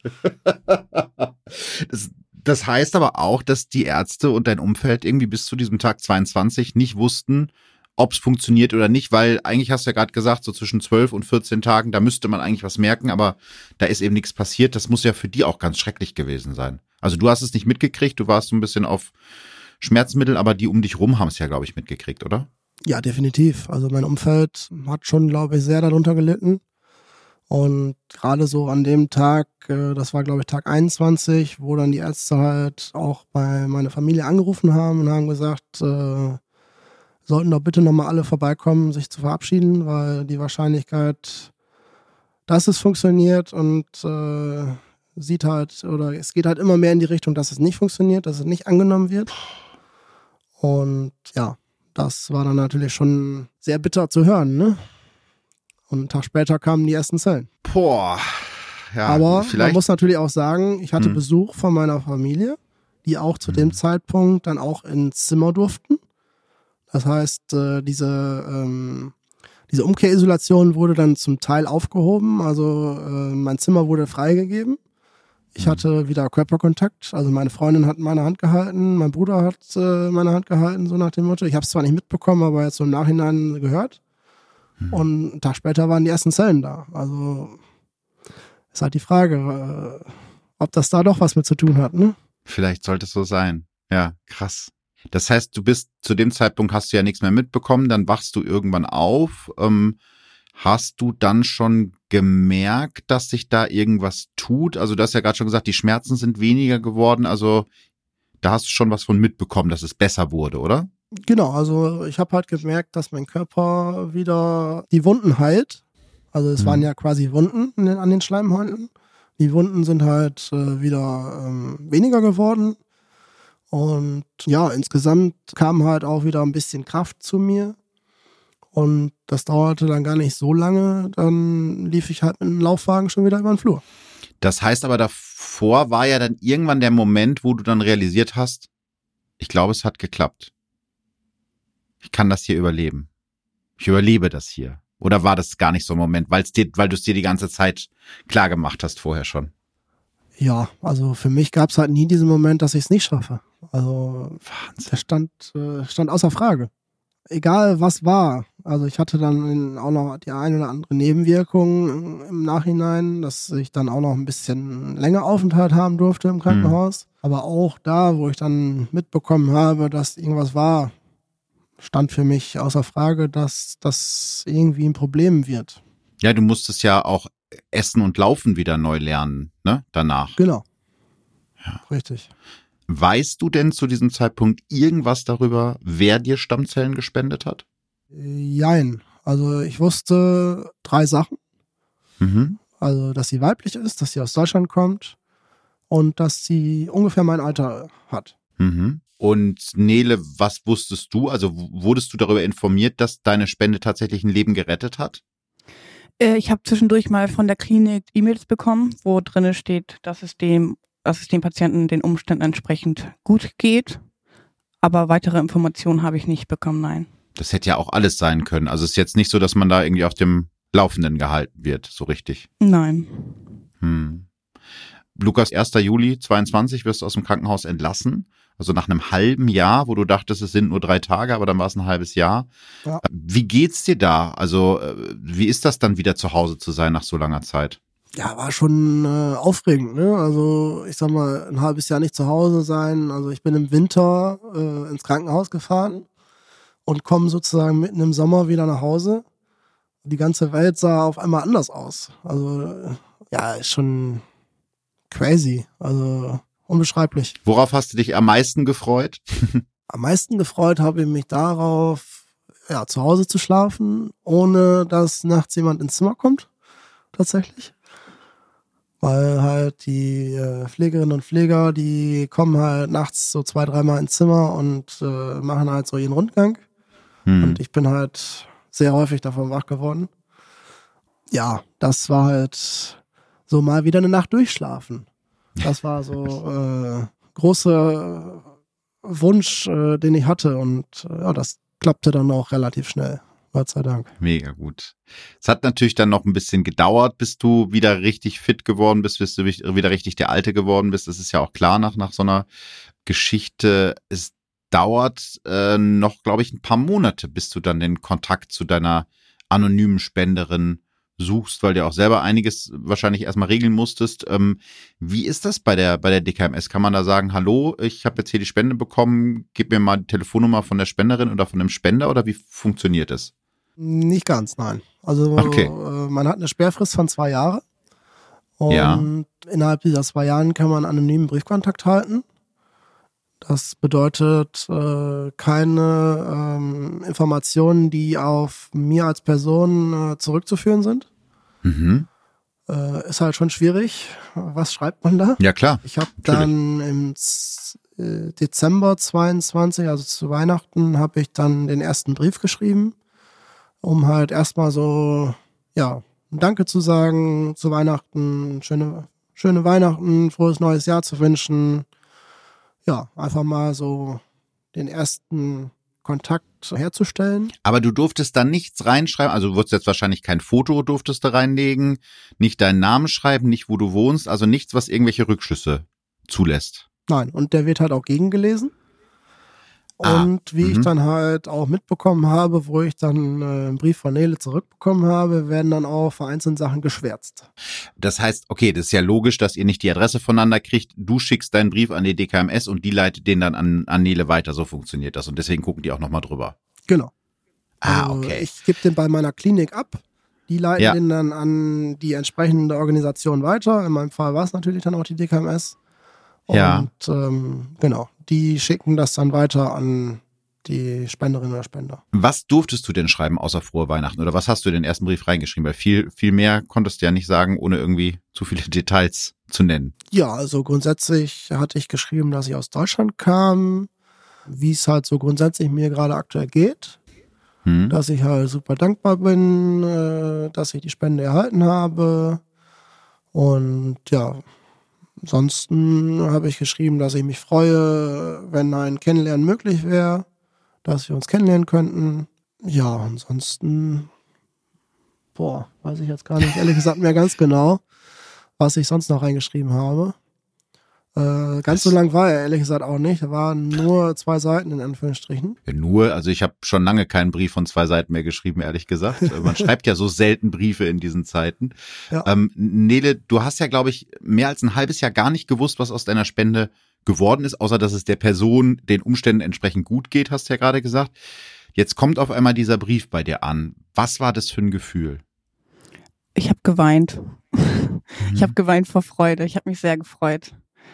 Das, das heißt aber auch, dass die Ärzte und dein Umfeld irgendwie bis zu diesem Tag zweiundzwanzig nicht wussten, ob es funktioniert oder nicht, weil eigentlich hast du ja gerade gesagt, so zwischen zwölf und vierzehn Tagen, da müsste man eigentlich was merken, aber da ist eben nichts passiert. Das muss ja für die auch ganz schrecklich gewesen sein. Also du hast es nicht mitgekriegt, du warst so ein bisschen auf Schmerzmittel, aber die um dich rum haben es ja, glaube ich, mitgekriegt, oder? Ja, definitiv. Also mein Umfeld hat schon, glaube ich, sehr darunter gelitten. Und gerade so an dem Tag, äh, das war, glaube ich, Tag einundzwanzig, wo dann die Ärzte halt auch bei meiner Familie angerufen haben und haben gesagt, äh, sollten doch bitte nochmal alle vorbeikommen, sich zu verabschieden, weil die Wahrscheinlichkeit, dass es funktioniert und äh, sieht halt, oder es geht halt immer mehr in die Richtung, dass es nicht funktioniert, dass es nicht angenommen wird. Und ja, das war dann natürlich schon sehr bitter zu hören, ne? Und einen Tag später kamen die ersten Zellen. Boah, ja, Aber man vielleicht. muss natürlich auch sagen, ich hatte Hm. Besuch von meiner Familie, die auch zu Hm. dem Zeitpunkt dann auch ins Zimmer durften. Das heißt, äh, diese, ähm, diese Umkehrisolation wurde dann zum Teil aufgehoben. Also äh, mein Zimmer wurde freigegeben. Ich Mhm. hatte wieder Körperkontakt. Also meine Freundin hat meine Hand gehalten, mein Bruder hat äh, meine Hand gehalten, so nach dem Motto. Ich habe es zwar nicht mitbekommen, aber jetzt so im Nachhinein gehört. Mhm. Und einen Tag später waren die ersten Zellen da. Also ist halt die Frage, äh, ob das da doch was mit zu tun hat, ne? Vielleicht sollte es so sein. Ja, krass. Das heißt, du bist zu dem Zeitpunkt hast du ja nichts mehr mitbekommen, dann wachst du irgendwann auf. Ähm, Hast du dann schon gemerkt, dass sich da irgendwas tut? Also du hast ja gerade schon gesagt, die Schmerzen sind weniger geworden. Also da hast du schon was von mitbekommen, dass es besser wurde, oder? Genau, also ich habe halt gemerkt, dass mein Körper wieder die Wunden heilt. Also es mhm. waren ja quasi Wunden in den, an den Schleimhäuten. Die Wunden sind halt äh, wieder ähm, weniger geworden. Und ja, insgesamt kam halt auch wieder ein bisschen Kraft zu mir. Und das dauerte dann gar nicht so lange. Dann lief ich halt mit dem Laufwagen schon wieder über den Flur. Das heißt aber, davor war ja dann irgendwann der Moment, wo du dann realisiert hast, ich glaube, es hat geklappt. Ich kann das hier überleben. Ich überlebe das hier. Oder war das gar nicht so ein Moment, weil's dir, weil du es dir die ganze Zeit klar gemacht hast vorher schon? Ja, also für mich gab es halt nie diesen Moment, dass ich es nicht schaffe. Also Wahnsinn. Der stand, äh, stand außer Frage. Egal was war. Also ich hatte dann auch noch die eine oder andere Nebenwirkung im Nachhinein, dass ich dann auch noch ein bisschen länger Aufenthalt haben durfte im Krankenhaus. Mhm. Aber auch da, wo ich dann mitbekommen habe, dass irgendwas war, stand für mich außer Frage, dass das irgendwie ein Problem wird. Ja, du musstest ja auch Essen und Laufen wieder neu lernen, ne? Danach. Genau. Ja. Richtig. Weißt du denn zu diesem Zeitpunkt irgendwas darüber, wer dir Stammzellen gespendet hat? Jein. Also ich wusste drei Sachen. Mhm. Also, dass sie weiblich ist, dass sie aus Deutschland kommt und dass sie ungefähr mein Alter hat. Mhm. Und Nele, was wusstest du? Also wurdest du darüber informiert, dass deine Spende tatsächlich ein Leben gerettet hat? Äh, ich habe zwischendurch mal von der Klinik E-Mails bekommen, wo drin steht, dass es dem dass es dem Patienten den Umständen entsprechend gut geht. Aber weitere Informationen habe ich nicht bekommen, nein. Das hätte ja auch alles sein können. Also es ist jetzt nicht so, dass man da irgendwie auf dem Laufenden gehalten wird, so richtig. Nein. Hm. Lukas, erster Juli zweiundzwanzig wirst du aus dem Krankenhaus entlassen. Also nach einem halben Jahr, wo du dachtest, es sind nur drei Tage, aber dann war es ein halbes Jahr. Ja. Wie geht's dir da? Also wie ist das dann wieder zu Hause zu sein nach so langer Zeit? Ja, war schon äh, aufregend, ne? Also ich sag mal, ein halbes Jahr nicht zu Hause sein. Also ich bin im Winter äh, ins Krankenhaus gefahren und komme sozusagen mitten im Sommer wieder nach Hause. Die ganze Welt sah auf einmal anders aus. Also äh, ja, ist schon crazy, also unbeschreiblich. Worauf hast du dich am meisten gefreut? Am meisten gefreut habe ich mich darauf, ja, zu Hause zu schlafen, ohne dass nachts jemand ins Zimmer kommt, tatsächlich. Weil halt die äh, Pflegerinnen und Pfleger, die kommen halt nachts so zwei, dreimal ins Zimmer und äh, machen halt so ihren Rundgang. Hm. Und ich bin halt sehr häufig davon wach geworden. Ja, das war halt so mal wieder eine Nacht durchschlafen. Das war so äh, große Wunsch, äh, den ich hatte. Und äh, ja, das klappte dann auch relativ schnell. Gott sei Dank. Mega gut. Es hat natürlich dann noch ein bisschen gedauert, bis du wieder richtig fit geworden bist, bis du wieder richtig der Alte geworden bist. Das ist ja auch klar nach, nach so einer Geschichte. Es dauert äh, noch, glaube ich, ein paar Monate, bis du dann den Kontakt zu deiner anonymen Spenderin suchst, weil du auch selber einiges wahrscheinlich erstmal regeln musstest. Ähm, wie ist das bei der bei der D K M S? Kann man da sagen, hallo, ich habe jetzt hier die Spende bekommen, gib mir mal die Telefonnummer von der Spenderin oder von dem Spender, oder wie funktioniert das? Nicht ganz, nein. Also okay. äh, man hat eine Sperrfrist von zwei Jahren und ja. innerhalb dieser zwei Jahren kann man anonymen Briefkontakt halten. Das bedeutet äh, keine ähm, Informationen, die auf mir als Person äh, zurückzuführen sind. Mhm. Äh, ist halt schon schwierig. Was schreibt man da? Ja, klar. Ich habe dann im Z- äh, Dezember zweiundzwanzig, also zu Weihnachten, habe ich dann den ersten Brief geschrieben, um halt erstmal so, ja, Danke zu sagen zu Weihnachten, schöne, schöne Weihnachten, frohes neues Jahr zu wünschen. Ja, einfach mal so den ersten Kontakt herzustellen. Aber du durftest da nichts reinschreiben, also du würdest jetzt wahrscheinlich kein Foto durftest da reinlegen, nicht deinen Namen schreiben, nicht wo du wohnst, also nichts, was irgendwelche Rückschlüsse zulässt. Nein, und der wird halt auch gegengelesen. Ah, und wie mhm. ich dann halt auch mitbekommen habe, wo ich dann äh, einen Brief von Nele zurückbekommen habe, werden dann auch vereinzelte Sachen geschwärzt. Das heißt, okay, das ist ja logisch, dass ihr nicht die Adresse voneinander kriegt. Du schickst deinen Brief an die D K M S und die leitet den dann an, an Nele weiter. So funktioniert das. Und deswegen gucken die auch nochmal drüber. Genau. Ah, also okay. Ich gebe den bei meiner Klinik ab Die leiten Ja. den dann an die entsprechende Organisation weiter. In meinem Fall war es natürlich dann auch die D K M S. Und Ja. ähm, genau, die schicken das dann weiter an die Spenderin oder Spender. Was durftest du denn schreiben außer Frohe Weihnachten? Oder was hast du in den ersten Brief reingeschrieben? Weil viel, viel mehr konntest du ja nicht sagen, ohne irgendwie zu viele Details zu nennen. Ja, also grundsätzlich hatte ich geschrieben, dass ich aus Deutschland kam, wie es halt so grundsätzlich mir gerade aktuell geht, Hm? dass ich halt super dankbar bin, äh, dass ich die Spende erhalten habe. Und ja, ansonsten habe ich geschrieben, dass ich mich freue, wenn ein Kennenlernen möglich wäre, dass wir uns kennenlernen könnten. Ja, ansonsten, boah, weiß ich jetzt gar nicht, ehrlich gesagt mehr ganz genau, was ich sonst noch reingeschrieben habe. Äh, ganz so lang war er ehrlich gesagt auch nicht. Da waren nur zwei Seiten in Anführungsstrichen. Ja, nur, also ich habe schon lange keinen Brief von zwei Seiten mehr geschrieben, ehrlich gesagt. Man schreibt ja so selten Briefe in diesen Zeiten. Ja. Ähm, Nele, du hast ja, glaube ich, mehr als ein halbes Jahr gar nicht gewusst, was aus deiner Spende geworden ist, außer dass es der Person den Umständen entsprechend gut geht, hast du ja gerade gesagt. Jetzt kommt auf einmal dieser Brief bei dir an. Was war das für ein Gefühl? Ich habe geweint. Ich habe geweint vor Freude. Ich habe mich sehr gefreut.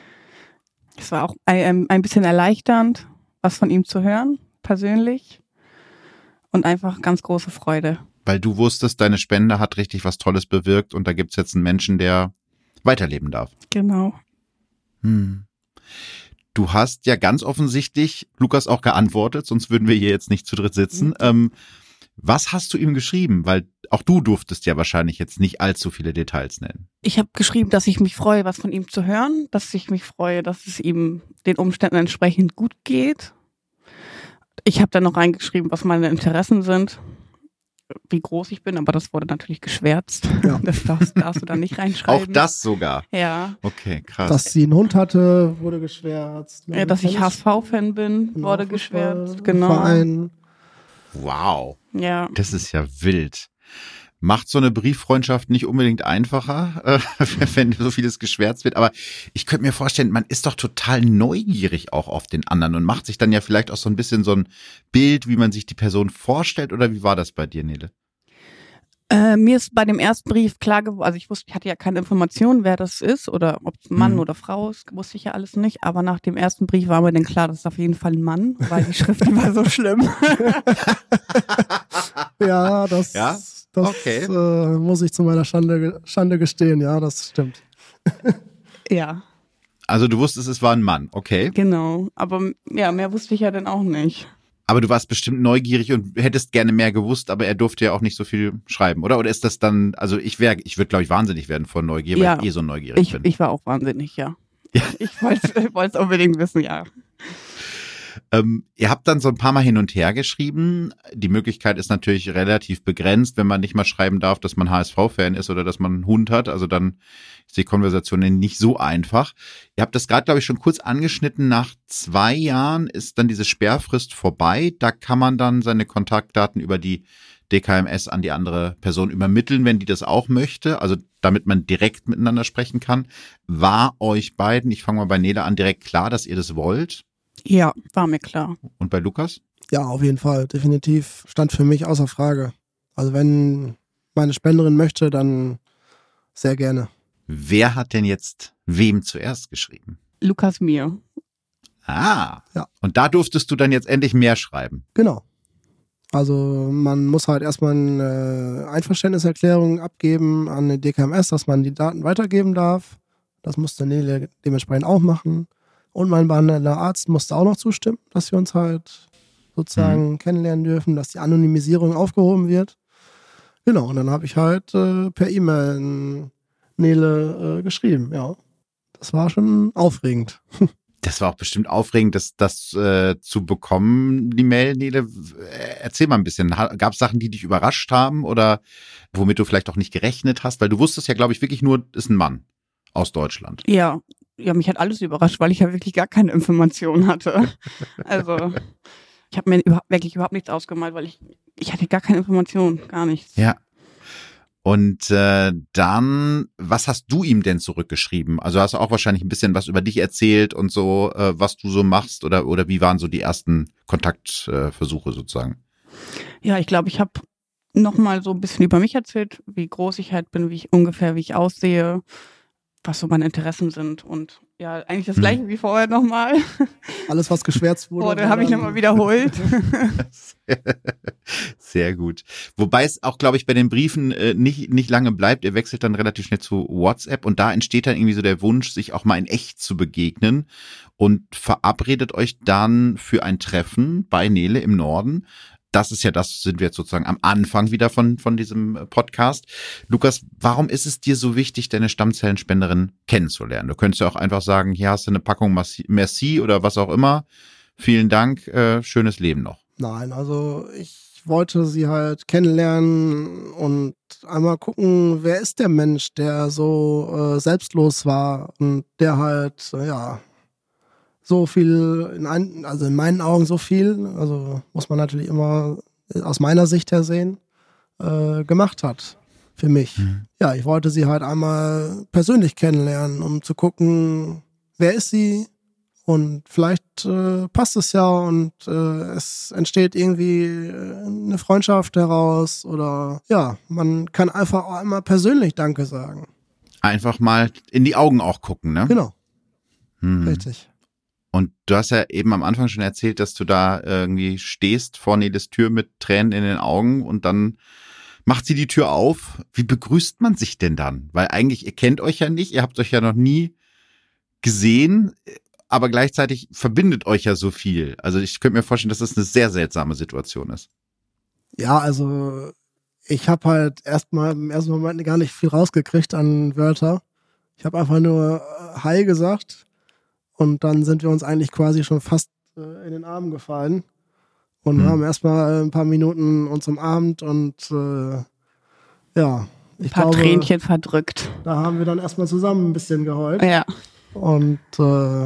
Es war auch ein, ein bisschen erleichternd, was von ihm zu hören, persönlich. Und einfach ganz große Freude. Weil du wusstest, deine Spende hat richtig was Tolles bewirkt und da gibt's jetzt einen Menschen, der weiterleben darf. Genau. Hm. Du hast ja ganz offensichtlich Lukas auch geantwortet, sonst würden wir hier jetzt nicht zu dritt sitzen. Mhm. Ähm, was hast du ihm geschrieben? Weil auch du durftest ja wahrscheinlich jetzt nicht allzu viele Details nennen. Ich habe geschrieben, dass ich mich freue, was von ihm zu hören, dass ich mich freue, dass es ihm den Umständen entsprechend gut geht. Ich habe dann noch reingeschrieben, was meine Interessen sind, wie groß ich bin, aber das wurde natürlich geschwärzt. Ja. Das darfst, darfst du dann nicht Auch reinschreiben. das sogar. Ja, Okay, krass. Dass sie einen Hund hatte, wurde geschwärzt. ja dass ich H S V-Fan bin, Genau, wurde geschwärzt. Genau. Verein. Wow, Ja. das ist ja wild. Macht so eine Brieffreundschaft nicht unbedingt einfacher, äh, wenn so vieles geschwärzt wird. Aber ich könnte mir vorstellen, man ist doch total neugierig auch auf den anderen und macht sich dann ja vielleicht auch so ein bisschen so ein Bild, wie man sich die Person vorstellt. Oder wie war das bei dir, Nele? Äh, mir ist bei dem ersten Brief klar geworden, also ich wusste, ich hatte ja keine Informationen, wer das ist oder ob es ein Mann Mhm. oder Frau ist, wusste ich ja alles nicht. Aber nach dem ersten Brief war mir dann klar, das ist auf jeden Fall ein Mann, weil die Schrift die war so schlimm. Ja, das, Ja? das Okay. äh, muss ich zu meiner Schande, Schande gestehen. Ja, das stimmt. Ja, Also du wusstest, es war ein Mann, okay. genau. Aber ja, mehr wusste ich ja dann auch nicht. Aber du warst bestimmt neugierig und hättest gerne mehr gewusst, aber er durfte ja auch nicht so viel schreiben, oder? Oder ist das dann, also ich wäre, ich würde glaube ich wahnsinnig werden vor Neugier, weil Ja. ich eh so neugierig Ich, bin. ich war auch wahnsinnig, ja. Ja. Ich wollte es unbedingt wissen, ja. Ähm, ihr habt dann so ein paar Mal hin und her geschrieben. Die Möglichkeit ist natürlich relativ begrenzt, wenn man nicht mal schreiben darf, dass man H S V-Fan ist oder dass man einen Hund hat. Also dann ist die Konversation nicht so einfach. Ihr habt das gerade, glaube ich, schon kurz angeschnitten. Nach zwei Jahren ist dann diese Sperrfrist vorbei. Da kann man dann seine Kontaktdaten über die D K M S an die andere Person übermitteln, wenn die das auch möchte. Also damit man direkt miteinander sprechen kann. War euch beiden, ich fange mal bei Nele an, direkt klar, dass ihr das wollt? Ja, war mir klar. Und bei Lukas? Ja, auf jeden Fall. Definitiv stand für mich außer Frage. Also wenn meine Spenderin möchte, dann sehr gerne. Wer hat denn jetzt wem zuerst geschrieben? Lukas mir. Ah. Ja. Und da durftest du dann jetzt endlich mehr schreiben. Genau. Also man muss halt erstmal eine Einverständniserklärung abgeben an die D K M S, dass man die Daten weitergeben darf. Das musste Nele dementsprechend auch machen. Und mein behandelnder Arzt musste auch noch zustimmen, dass wir uns halt sozusagen mhm. kennenlernen dürfen, dass die Anonymisierung aufgehoben wird. Genau, und dann habe ich halt äh, per E-Mail an Nele äh, geschrieben, ja. Das war schon aufregend. Das war auch bestimmt aufregend, das, das äh, zu bekommen, die Mail, Nele. Erzähl mal ein bisschen. Gab es Sachen, die dich überrascht haben oder womit du vielleicht auch nicht gerechnet hast? Weil du wusstest ja, glaube ich, wirklich nur, ist ein Mann aus Deutschland. Ja, ja, mich hat alles überrascht, weil ich ja wirklich gar keine Informationen hatte. Also ich habe mir überhaupt, wirklich überhaupt nichts ausgemalt, weil ich, ich hatte gar keine Informationen, gar nichts. Ja. Und äh, dann, was hast du ihm denn zurückgeschrieben? Also hast du auch wahrscheinlich ein bisschen was über dich erzählt und so, äh, was du so machst oder oder wie waren so die ersten Kontaktversuche äh, sozusagen? Ja, ich glaube, ich habe nochmal so ein bisschen über mich erzählt, wie groß ich halt bin, wie ich ungefähr, wie ich aussehe, was so meine Interessen sind und ja, eigentlich das gleiche hm. wie vorher nochmal. Alles, was geschwärzt wurde. Oh, dann habe ich nochmal wiederholt. Sehr gut. Wobei es auch, glaube ich, bei den Briefen äh, nicht, nicht lange bleibt. Ihr wechselt dann relativ schnell zu WhatsApp und da entsteht dann irgendwie so der Wunsch, sich auch mal in echt zu begegnen und verabredet euch dann für ein Treffen bei Nele im Norden. Das ist ja, das sind wir jetzt sozusagen am Anfang wieder von, von diesem Podcast. Lukas, warum ist es dir so wichtig, deine Stammzellenspenderin kennenzulernen? Du könntest ja auch einfach sagen, hier hast du eine Packung Merci oder was auch immer. Vielen Dank, äh, schönes Leben noch. Nein, also ich wollte sie halt kennenlernen und einmal gucken, wer ist der Mensch, der so äh, selbstlos war und der halt, äh, ja, so viel, in ein, also in meinen Augen so viel, also muss man natürlich immer aus meiner Sicht her sehen, äh, gemacht hat für mich. Mhm. Ja, ich wollte sie halt einmal persönlich kennenlernen, um zu gucken, wer ist sie und vielleicht äh, passt es ja und äh, es entsteht irgendwie eine Freundschaft heraus oder ja, man kann einfach auch einmal persönlich Danke sagen. Einfach mal in die Augen auch gucken, ne? Genau, mhm. Richtig. Und du hast ja eben am Anfang schon erzählt, dass du da irgendwie stehst vor Neles Tür mit Tränen in den Augen und dann macht sie die Tür auf. Wie begrüßt man sich denn dann? Weil eigentlich, ihr kennt euch ja nicht, ihr habt euch ja noch nie gesehen, aber gleichzeitig verbindet euch ja so viel. Also ich könnte mir vorstellen, dass das eine sehr seltsame Situation ist. Ja, also ich habe halt erstmal im ersten Moment gar nicht viel rausgekriegt an Wörter. Ich habe einfach nur Hi gesagt. Und dann sind wir uns eigentlich quasi schon fast äh, in den Arm gefallen und mhm. haben erstmal ein paar Minuten uns umarmt und äh, ja, ich ein paar glaube, Tränchen verdrückt. Da haben wir dann erstmal zusammen ein bisschen geheult. Ja. Und äh,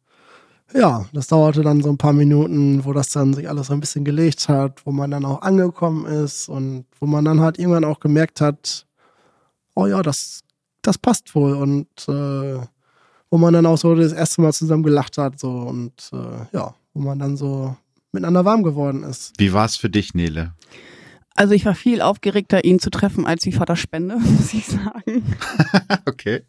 ja, das dauerte dann so ein paar Minuten, wo das dann sich alles so ein bisschen gelegt hat, wo man dann auch angekommen ist und wo man dann halt irgendwann auch gemerkt hat, oh ja, das, das passt wohl und äh, wo man dann auch so das erste Mal zusammen gelacht hat so und äh, ja, wo man dann so miteinander warm geworden ist. Wie war es für dich, Nele? Also ich war viel aufgeregter, ihn zu treffen, als wie vor der Spende, muss ich sagen. Okay.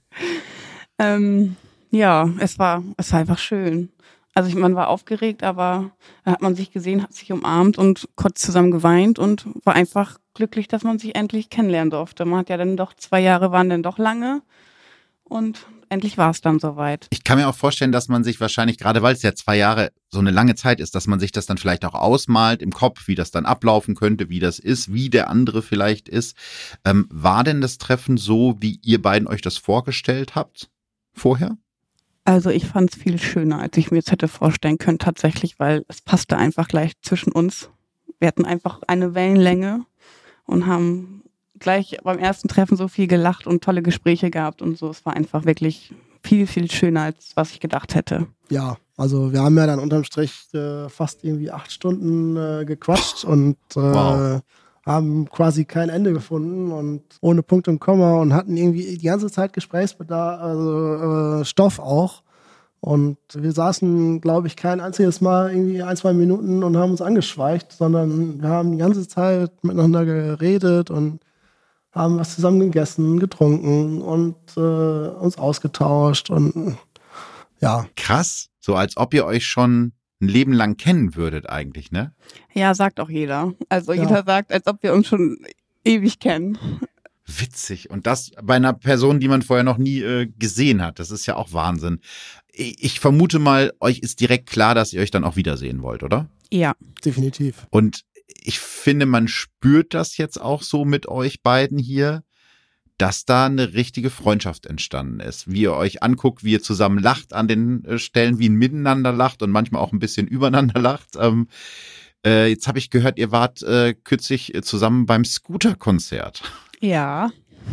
Ähm, ja, es war, es war einfach schön. Also ich, man war aufgeregt, aber da hat man sich gesehen, hat sich umarmt und kurz zusammen geweint und war einfach glücklich, dass man sich endlich kennenlernen durfte. Man hat ja dann doch, zwei Jahre waren dann doch lange und endlich war es dann soweit. Ich kann mir auch vorstellen, dass man sich wahrscheinlich, gerade weil es ja zwei Jahre so eine lange Zeit ist, dass man sich das dann vielleicht auch ausmalt im Kopf, wie das dann ablaufen könnte, wie das ist, wie der andere vielleicht ist. Ähm, war denn das Treffen so, wie ihr beiden euch das vorgestellt habt vorher? Also ich fand es viel schöner, als ich mir jetzt hätte vorstellen können, tatsächlich, weil es passte einfach gleich zwischen uns. Wir hatten einfach eine Wellenlänge und haben gleich beim ersten Treffen so viel gelacht und tolle Gespräche gehabt und so. Es war einfach wirklich viel, viel schöner, als was ich gedacht hätte. Ja, also wir haben ja dann unterm Strich äh, fast irgendwie acht Stunden äh, gequatscht und äh, wow. haben quasi kein Ende gefunden und ohne Punkt und Komma und hatten irgendwie die ganze Zeit Gesprächsbedarf, also äh, Stoff auch. Und wir saßen, glaube ich, kein einziges Mal irgendwie ein, zwei Minuten und haben uns angeschweicht, sondern wir haben die ganze Zeit miteinander geredet und haben was zusammen gegessen, getrunken und äh, uns ausgetauscht und ja. Krass, so als ob ihr euch schon ein Leben lang kennen würdet eigentlich, ne? Ja, sagt auch jeder. Also ja. Jeder sagt, als ob wir uns schon ewig kennen. Witzig. Und das bei einer Person, die man vorher noch nie äh, gesehen hat. Das ist ja auch Wahnsinn. Ich, ich vermute mal, euch ist direkt klar, dass ihr euch dann auch wiedersehen wollt, oder? Ja. Definitiv. Und ich finde, man spürt das jetzt auch so mit euch beiden hier, dass da eine richtige Freundschaft entstanden ist. Wie ihr euch anguckt, wie ihr zusammen lacht an den Stellen, wie ihr miteinander lacht und manchmal auch ein bisschen übereinander lacht. Ähm, äh, jetzt habe ich gehört, ihr wart äh, kürzlich zusammen beim Scooter-Konzert. Ja.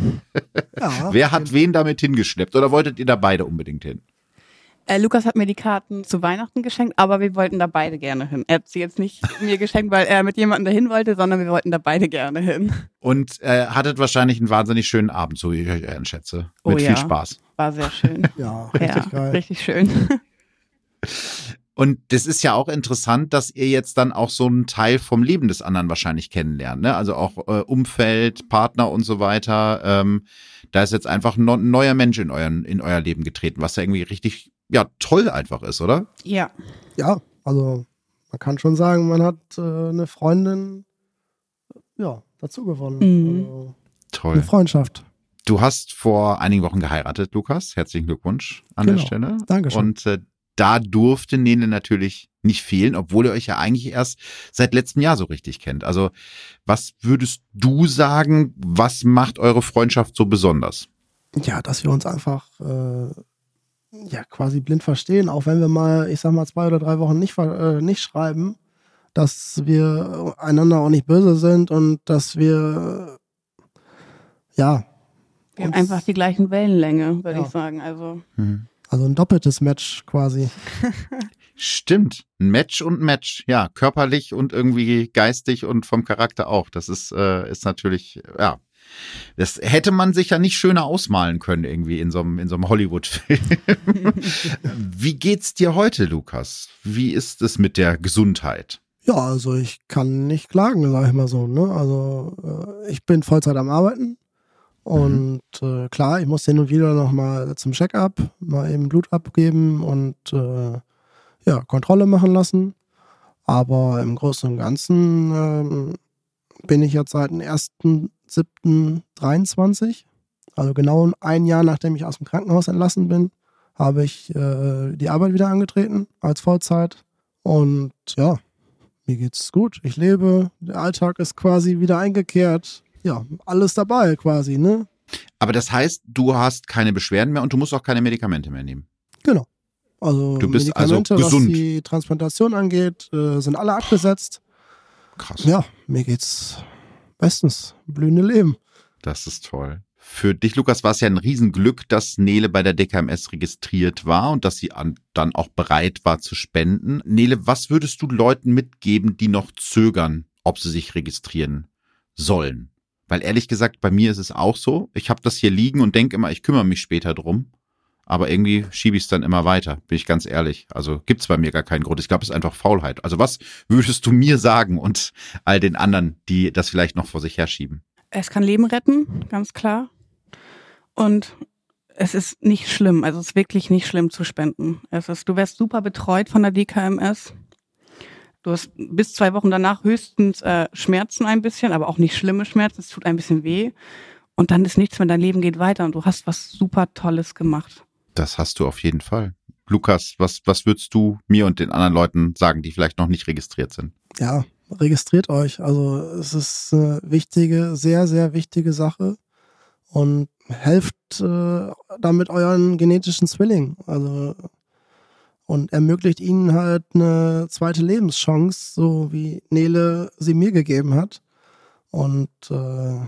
ja. Wer hat wen damit hingeschleppt oder wolltet ihr da beide unbedingt hin? Äh, Lukas hat mir die Karten zu Weihnachten geschenkt, aber wir wollten da beide gerne hin. Er hat sie jetzt nicht mir geschenkt, weil er mit jemandem dahin wollte, sondern wir wollten da beide gerne hin. Und äh, hattet wahrscheinlich einen wahnsinnig schönen Abend, so wie ich euch einschätze. Mit oh, viel ja. Spaß. War sehr schön. ja, richtig ja, geil. Richtig schön. Und das ist ja auch interessant, dass ihr jetzt dann auch so einen Teil vom Leben des anderen wahrscheinlich kennenlernt, ne? Also auch äh, Umfeld, Partner und so weiter. Ähm, da ist jetzt einfach ein neuer Mensch in, euren, in euer Leben getreten, was ja irgendwie richtig, ja, toll einfach ist, oder? Ja. Ja, also man kann schon sagen, man hat äh, eine Freundin, ja, dazu gewonnen. Mhm. Also, Toll. eine Freundschaft. Du hast vor einigen Wochen geheiratet, Lukas. Herzlichen Glückwunsch an Genau. der Stelle. Dankeschön. Und äh, da durfte Nele natürlich nicht fehlen, obwohl ihr euch ja eigentlich erst seit letztem Jahr so richtig kennt. Also was würdest du sagen, was macht eure Freundschaft so besonders? Ja, dass wir uns einfach äh, ja quasi blind verstehen, auch wenn wir mal, ich sag mal, zwei oder drei Wochen nicht, äh, nicht schreiben, dass wir einander auch nicht böse sind und dass wir ja Wir haben uns- einfach die gleichen Wellenlänge, würde Ja. ich sagen. Also Hm. also ein doppeltes Match quasi. Stimmt, ein Match und ein Match, ja, körperlich und irgendwie geistig und vom Charakter auch. Das ist, äh, ist natürlich, ja, das hätte man sich ja nicht schöner ausmalen können irgendwie in so einem, in so einem Hollywood-Film. Wie geht's dir heute, Lukas? Wie ist es mit der Gesundheit? Ja, also ich kann nicht klagen, sag ich mal so. Ne? Also äh, ich bin Vollzeit am Arbeiten und äh, klar, ich muss hin und wieder noch mal zum Check-up, mal eben Blut abgeben und äh, ja, Kontrolle machen lassen. Aber im Großen und Ganzen ähm, bin ich jetzt seit dem ersten siebten dreiundzwanzig, also genau ein Jahr nachdem ich aus dem Krankenhaus entlassen bin, habe ich äh, die Arbeit wieder angetreten als Vollzeit. Und ja, mir geht's gut. Ich lebe, der Alltag ist quasi wieder eingekehrt. Ja, alles dabei quasi, ne? Aber das heißt, du hast keine Beschwerden mehr und du musst auch keine Medikamente mehr nehmen. Genau. Also Du bist also Medikamente, gesund. was die Transplantation angeht, äh, sind alle abgesetzt. Krass. Ja, mir geht's bestens. Blühende Leben. Das ist toll. Für dich, Lukas, war es ja ein Riesenglück, dass Nele bei der D K M S registriert war und dass sie an, dann auch bereit war zu spenden. Nele, was würdest du Leuten mitgeben, die noch zögern, ob sie sich registrieren sollen? Weil ehrlich gesagt, bei mir ist es auch so. Ich habe das hier liegen und denke immer, ich kümmere mich später drum. Aber irgendwie schiebe ich es dann immer weiter, bin ich ganz ehrlich. Also gibt's bei mir gar keinen Grund. Ich glaube, es ist einfach Faulheit. Also was würdest du mir sagen und all den anderen, die das vielleicht noch vor sich herschieben? es kann Leben retten, ganz klar. Und es ist nicht schlimm, also es ist wirklich nicht schlimm zu spenden. Es ist, du wirst super betreut von der D K M S. Du hast bis zwei Wochen danach höchstens äh, Schmerzen ein bisschen, aber auch nicht schlimme Schmerzen. Es tut ein bisschen weh. Und dann ist nichts mehr, dein Leben geht weiter und du hast was super Tolles gemacht. Das hast du auf jeden Fall. Lukas, was, was würdest du mir und den anderen Leuten sagen, die vielleicht noch nicht registriert sind? Ja, registriert euch. Also es ist eine wichtige, sehr, sehr wichtige Sache. Und helft äh, damit euren genetischen Zwilling. Also und ermöglicht ihnen halt eine zweite Lebenschance, so wie Nele sie mir gegeben hat. Und äh,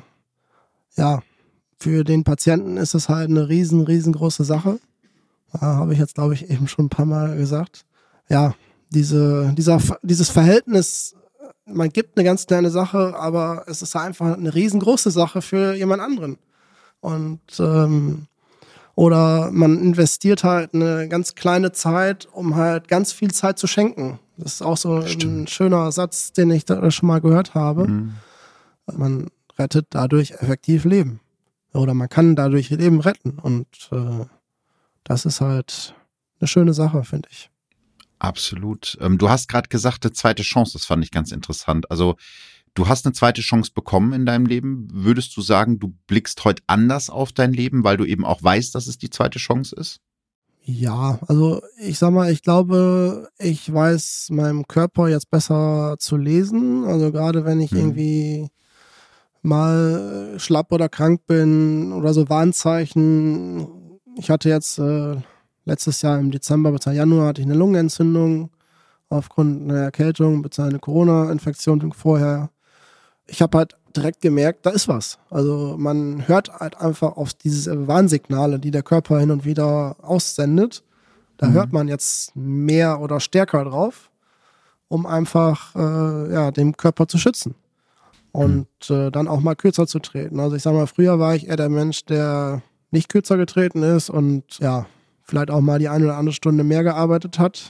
ja, für den Patienten ist es halt eine riesen, riesengroße Sache. Da habe ich jetzt, glaube ich, eben schon ein paar Mal gesagt. Ja, diese, dieser, dieses Verhältnis, man gibt eine ganz kleine Sache, aber es ist einfach eine riesengroße Sache für jemand anderen. Und ähm, oder man investiert halt eine ganz kleine Zeit, um halt ganz viel Zeit zu schenken. Das ist auch so Stimmt. ein schöner Satz, den ich da schon mal gehört habe. Mhm. Man rettet dadurch effektiv Leben. Oder man kann dadurch Leben retten. Und äh, das ist halt eine schöne Sache, finde ich. Absolut. Ähm, du hast gerade gesagt, eine zweite Chance, das fand ich ganz interessant. Also du hast eine zweite Chance bekommen in deinem Leben. Würdest du sagen, du blickst heute anders auf dein Leben, weil du eben auch weißt, dass es die zweite Chance ist? Ja, also ich sag mal, ich glaube, ich weiß meinem Körper jetzt besser zu lesen. Also gerade wenn ich Mhm. irgendwie mal schlapp oder krank bin oder so Warnzeichen. Ich hatte jetzt äh, letztes Jahr im Dezember bis Januar hatte ich eine Lungenentzündung aufgrund einer Erkältung bzw. eine Corona-Infektion vorher. Ich habe halt direkt gemerkt, da ist was. Also man hört halt einfach auf diese Warnsignale, die der Körper hin und wieder aussendet. Da Mhm. hört man jetzt mehr oder stärker drauf, um einfach äh, ja, den Körper zu schützen. Und äh, dann auch mal kürzer zu treten. Also ich sag mal, früher war ich eher der Mensch, der nicht kürzer getreten ist und ja, vielleicht auch mal die eine oder andere Stunde mehr gearbeitet hat.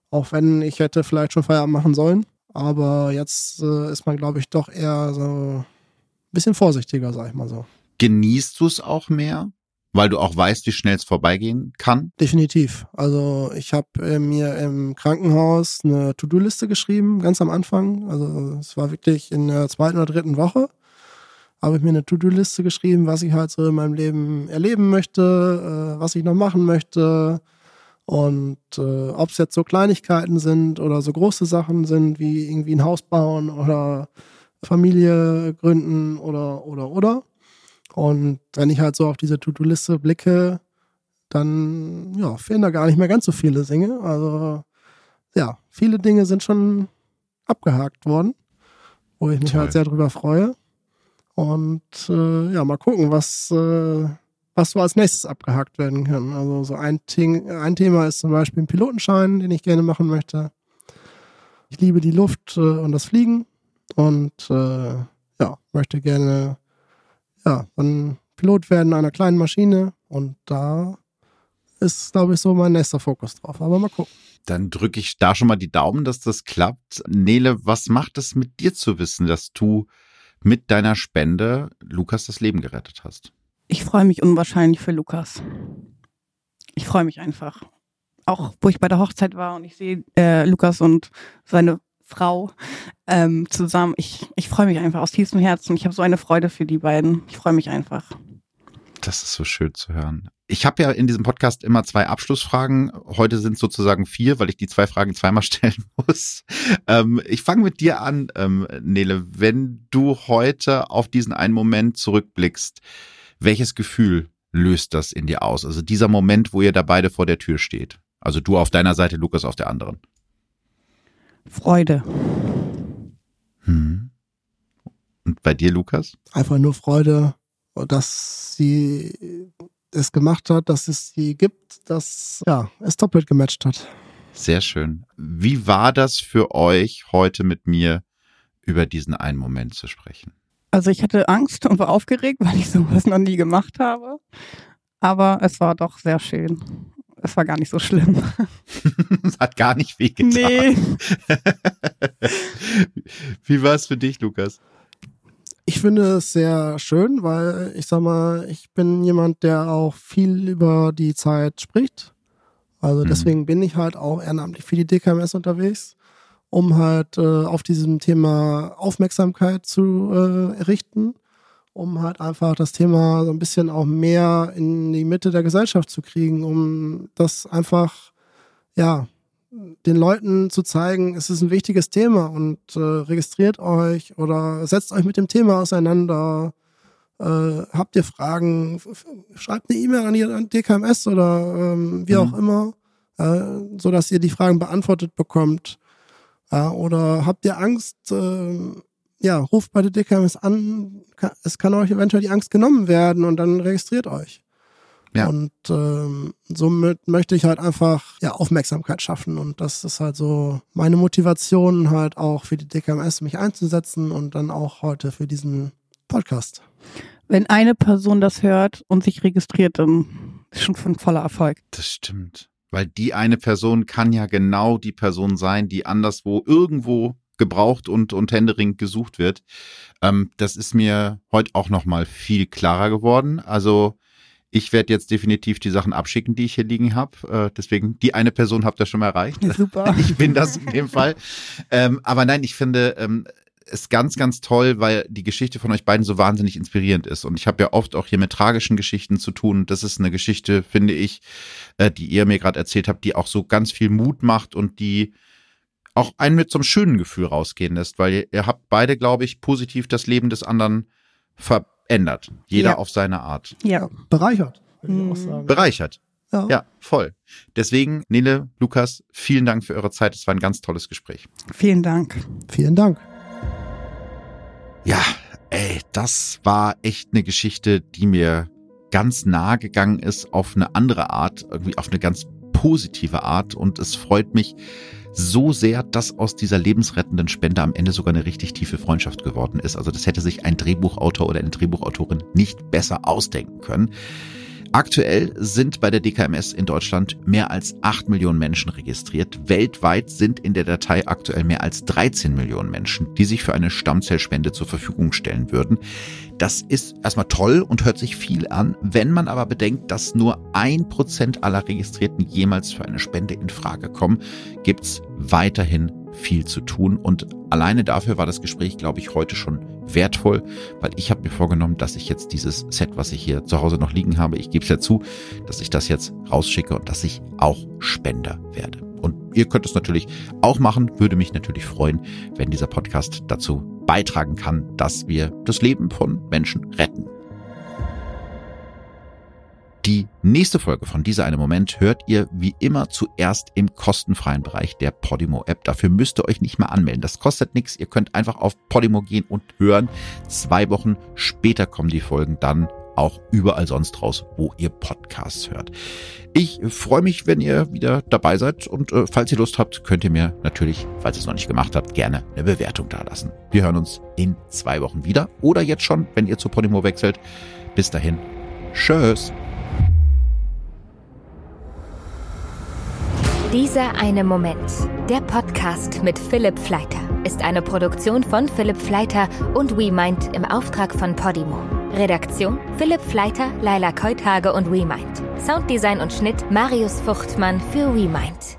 Auch wenn ich hätte vielleicht schon Feierabend machen sollen. Aber jetzt äh, ist man, glaube ich, doch eher so ein bisschen vorsichtiger, sag ich mal so. Genießt du es auch mehr? Weil du auch weißt, wie schnell es vorbeigehen kann? Definitiv. Also ich habe äh, mir im Krankenhaus eine To-Do-Liste geschrieben, ganz am Anfang. Also es war wirklich in der zweiten oder dritten Woche. Habe ich mir eine To-Do-Liste geschrieben, was ich halt so in meinem Leben erleben möchte, äh, was ich noch machen möchte. Und äh, ob es jetzt so Kleinigkeiten sind oder so große Sachen sind, wie irgendwie ein Haus bauen oder Familie gründen oder, oder, oder. Und wenn ich halt so auf diese To-Do-Liste blicke, dann ja, fehlen da gar nicht mehr ganz so viele Dinge. Also ja, viele Dinge sind schon abgehakt worden, wo ich mich Toll. halt sehr drüber freue. Und äh, ja, mal gucken, was, äh, was so als nächstes abgehakt werden kann. Also so ein, Ting, ein Thema ist zum Beispiel ein Pilotenschein, den ich gerne machen möchte. Ich liebe die Luft äh, und das Fliegen und äh, ja, möchte gerne ja, dann Pilot werden einer kleinen Maschine und da ist, glaube ich, so mein nächster Fokus drauf. Aber mal gucken. Dann drücke ich da schon mal die Daumen, dass das klappt. Nele, was macht es mit dir zu wissen, dass du mit deiner Spende Lukas das Leben gerettet hast? Ich freue mich unwahrscheinlich für Lukas. Ich freue mich einfach. Auch wo ich bei der Hochzeit war und ich sehe äh, Lukas und seine Frau ähm, zusammen. Ich, ich freue mich einfach aus tiefstem Herzen. Ich habe so eine Freude für die beiden. Ich freue mich einfach. Das ist so schön zu hören. Ich habe ja in diesem Podcast immer zwei Abschlussfragen. Heute sind es sozusagen vier, weil ich die zwei Fragen zweimal stellen muss. Ähm, ich fange mit dir an, ähm, Nele. Wenn du heute auf diesen einen Moment zurückblickst, welches Gefühl löst das in dir aus? Also dieser Moment, wo ihr da beide vor der Tür steht. Also du auf deiner Seite, Lukas auf der anderen. Freude. Hm. Und bei dir, Lukas? Einfach nur Freude, dass sie es gemacht hat, dass es sie gibt, dass ja, es doppelt gematcht hat. Sehr schön. Wie war das für euch, heute mit mir über diesen einen Moment zu sprechen? Also ich hatte Angst und war aufgeregt, weil ich sowas noch nie gemacht habe. Aber es war doch sehr schön. Es war gar nicht so schlimm. Es hat gar nicht wehgetan. Nee. Wie war es für dich, Lukas? Ich finde es sehr schön, weil ich sag mal, ich bin jemand, der auch viel über die Zeit spricht. Also deswegen mhm. bin ich halt auch ehrenamtlich für die D K M S unterwegs, um halt äh, auf diesem Thema Aufmerksamkeit zu äh, errichten, um halt einfach das Thema so ein bisschen auch mehr in die Mitte der Gesellschaft zu kriegen, um das einfach, ja, den Leuten zu zeigen, es ist ein wichtiges Thema und äh, registriert euch oder setzt euch mit dem Thema auseinander. Äh, habt ihr Fragen, f- f- schreibt eine E-Mail an die an D K M S oder ähm, wie mhm. auch immer, äh, sodass ihr die Fragen beantwortet bekommt. Ja, oder habt ihr Angst, äh, ja, ruft bei der D K M S an, kann, es kann euch eventuell die Angst genommen werden und dann registriert euch. Ja. Und ähm, somit möchte ich halt einfach ja, Aufmerksamkeit schaffen und das ist halt so meine Motivation halt auch für die D K M S, mich einzusetzen und dann auch heute für diesen Podcast. Wenn eine Person das hört und sich registriert, dann ist schon ein voller Erfolg. Das stimmt, weil die eine Person kann ja genau die Person sein, die anderswo irgendwo gebraucht und, und händeringend gesucht wird. Ähm, das ist mir heute auch nochmal viel klarer geworden. Also ich werde jetzt definitiv die Sachen abschicken, die ich hier liegen habe. Äh, deswegen, die eine Person habt ihr schon mal erreicht. Super. Ich bin das in dem Fall. Ähm, aber nein, ich finde ähm, es ganz, ganz toll, weil die Geschichte von euch beiden so wahnsinnig inspirierend ist. Und ich habe ja oft auch hier mit tragischen Geschichten zu tun. Das ist eine Geschichte, finde ich, äh, die ihr mir gerade erzählt habt, die auch so ganz viel Mut macht und die auch einen mit so einem schönen Gefühl rausgehen lässt. Weil ihr, ihr habt beide, glaube ich, positiv das Leben des anderen verändert. Ändert. Jeder ja. auf seine Art. Ja. Bereichert, würde ich Mhm. auch sagen. Bereichert. Ja. Ja, voll. Deswegen, Nele, Lukas, vielen Dank für eure Zeit. Es war ein ganz tolles Gespräch. Vielen Dank. Vielen Dank. Ja, ey, das war echt eine Geschichte, die mir ganz nah gegangen ist auf eine andere Art, irgendwie auf eine ganz positive Art. Und es freut mich so sehr, dass aus dieser lebensrettenden Spende am Ende sogar eine richtig tiefe Freundschaft geworden ist. Also das hätte sich ein Drehbuchautor oder eine Drehbuchautorin nicht besser ausdenken können. Aktuell sind bei der D K M S in Deutschland mehr als acht Millionen Menschen registriert. Weltweit sind in der Datei aktuell mehr als dreizehn Millionen Menschen, die sich für eine Stammzellspende zur Verfügung stellen würden. Das ist erstmal toll und hört sich viel an. Wenn man aber bedenkt, dass nur ein Prozent aller Registrierten jemals für eine Spende in Frage kommen, gibt's weiterhin viel zu tun. Und alleine dafür war das Gespräch, glaube ich, heute schon wertvoll, weil ich habe mir vorgenommen, dass ich jetzt dieses Set, was ich hier zu Hause noch liegen habe, ich gebe es ja zu, dass ich das jetzt rausschicke und dass ich auch Spender werde. Und ihr könnt es natürlich auch machen, würde mich natürlich freuen, wenn dieser Podcast dazu beitragen kann, dass wir das Leben von Menschen retten. Die nächste Folge von Dieser eine Moment hört ihr wie immer zuerst im kostenfreien Bereich der Podimo-App. Dafür müsst ihr euch nicht mehr anmelden. Das kostet nichts. Ihr könnt einfach auf Podimo gehen und hören. Zwei Wochen später kommen die Folgen dann auch überall sonst raus, wo ihr Podcasts hört. Ich freue mich, wenn ihr wieder dabei seid und äh, falls ihr Lust habt, könnt ihr mir natürlich, falls ihr es noch nicht gemacht habt, gerne eine Bewertung dalassen. Wir hören uns in zwei Wochen wieder oder jetzt schon, wenn ihr zu Podimo wechselt. Bis dahin, tschüss. Dieser eine Moment, der Podcast mit Philipp Fleiter, ist eine Produktion von Philipp Fleiter und WeMind im Auftrag von Podimo. Redaktion Philipp Fleiter, Laila Keuthage und WeMind. Sounddesign und Schnitt Marius Fuchtmann für WeMind.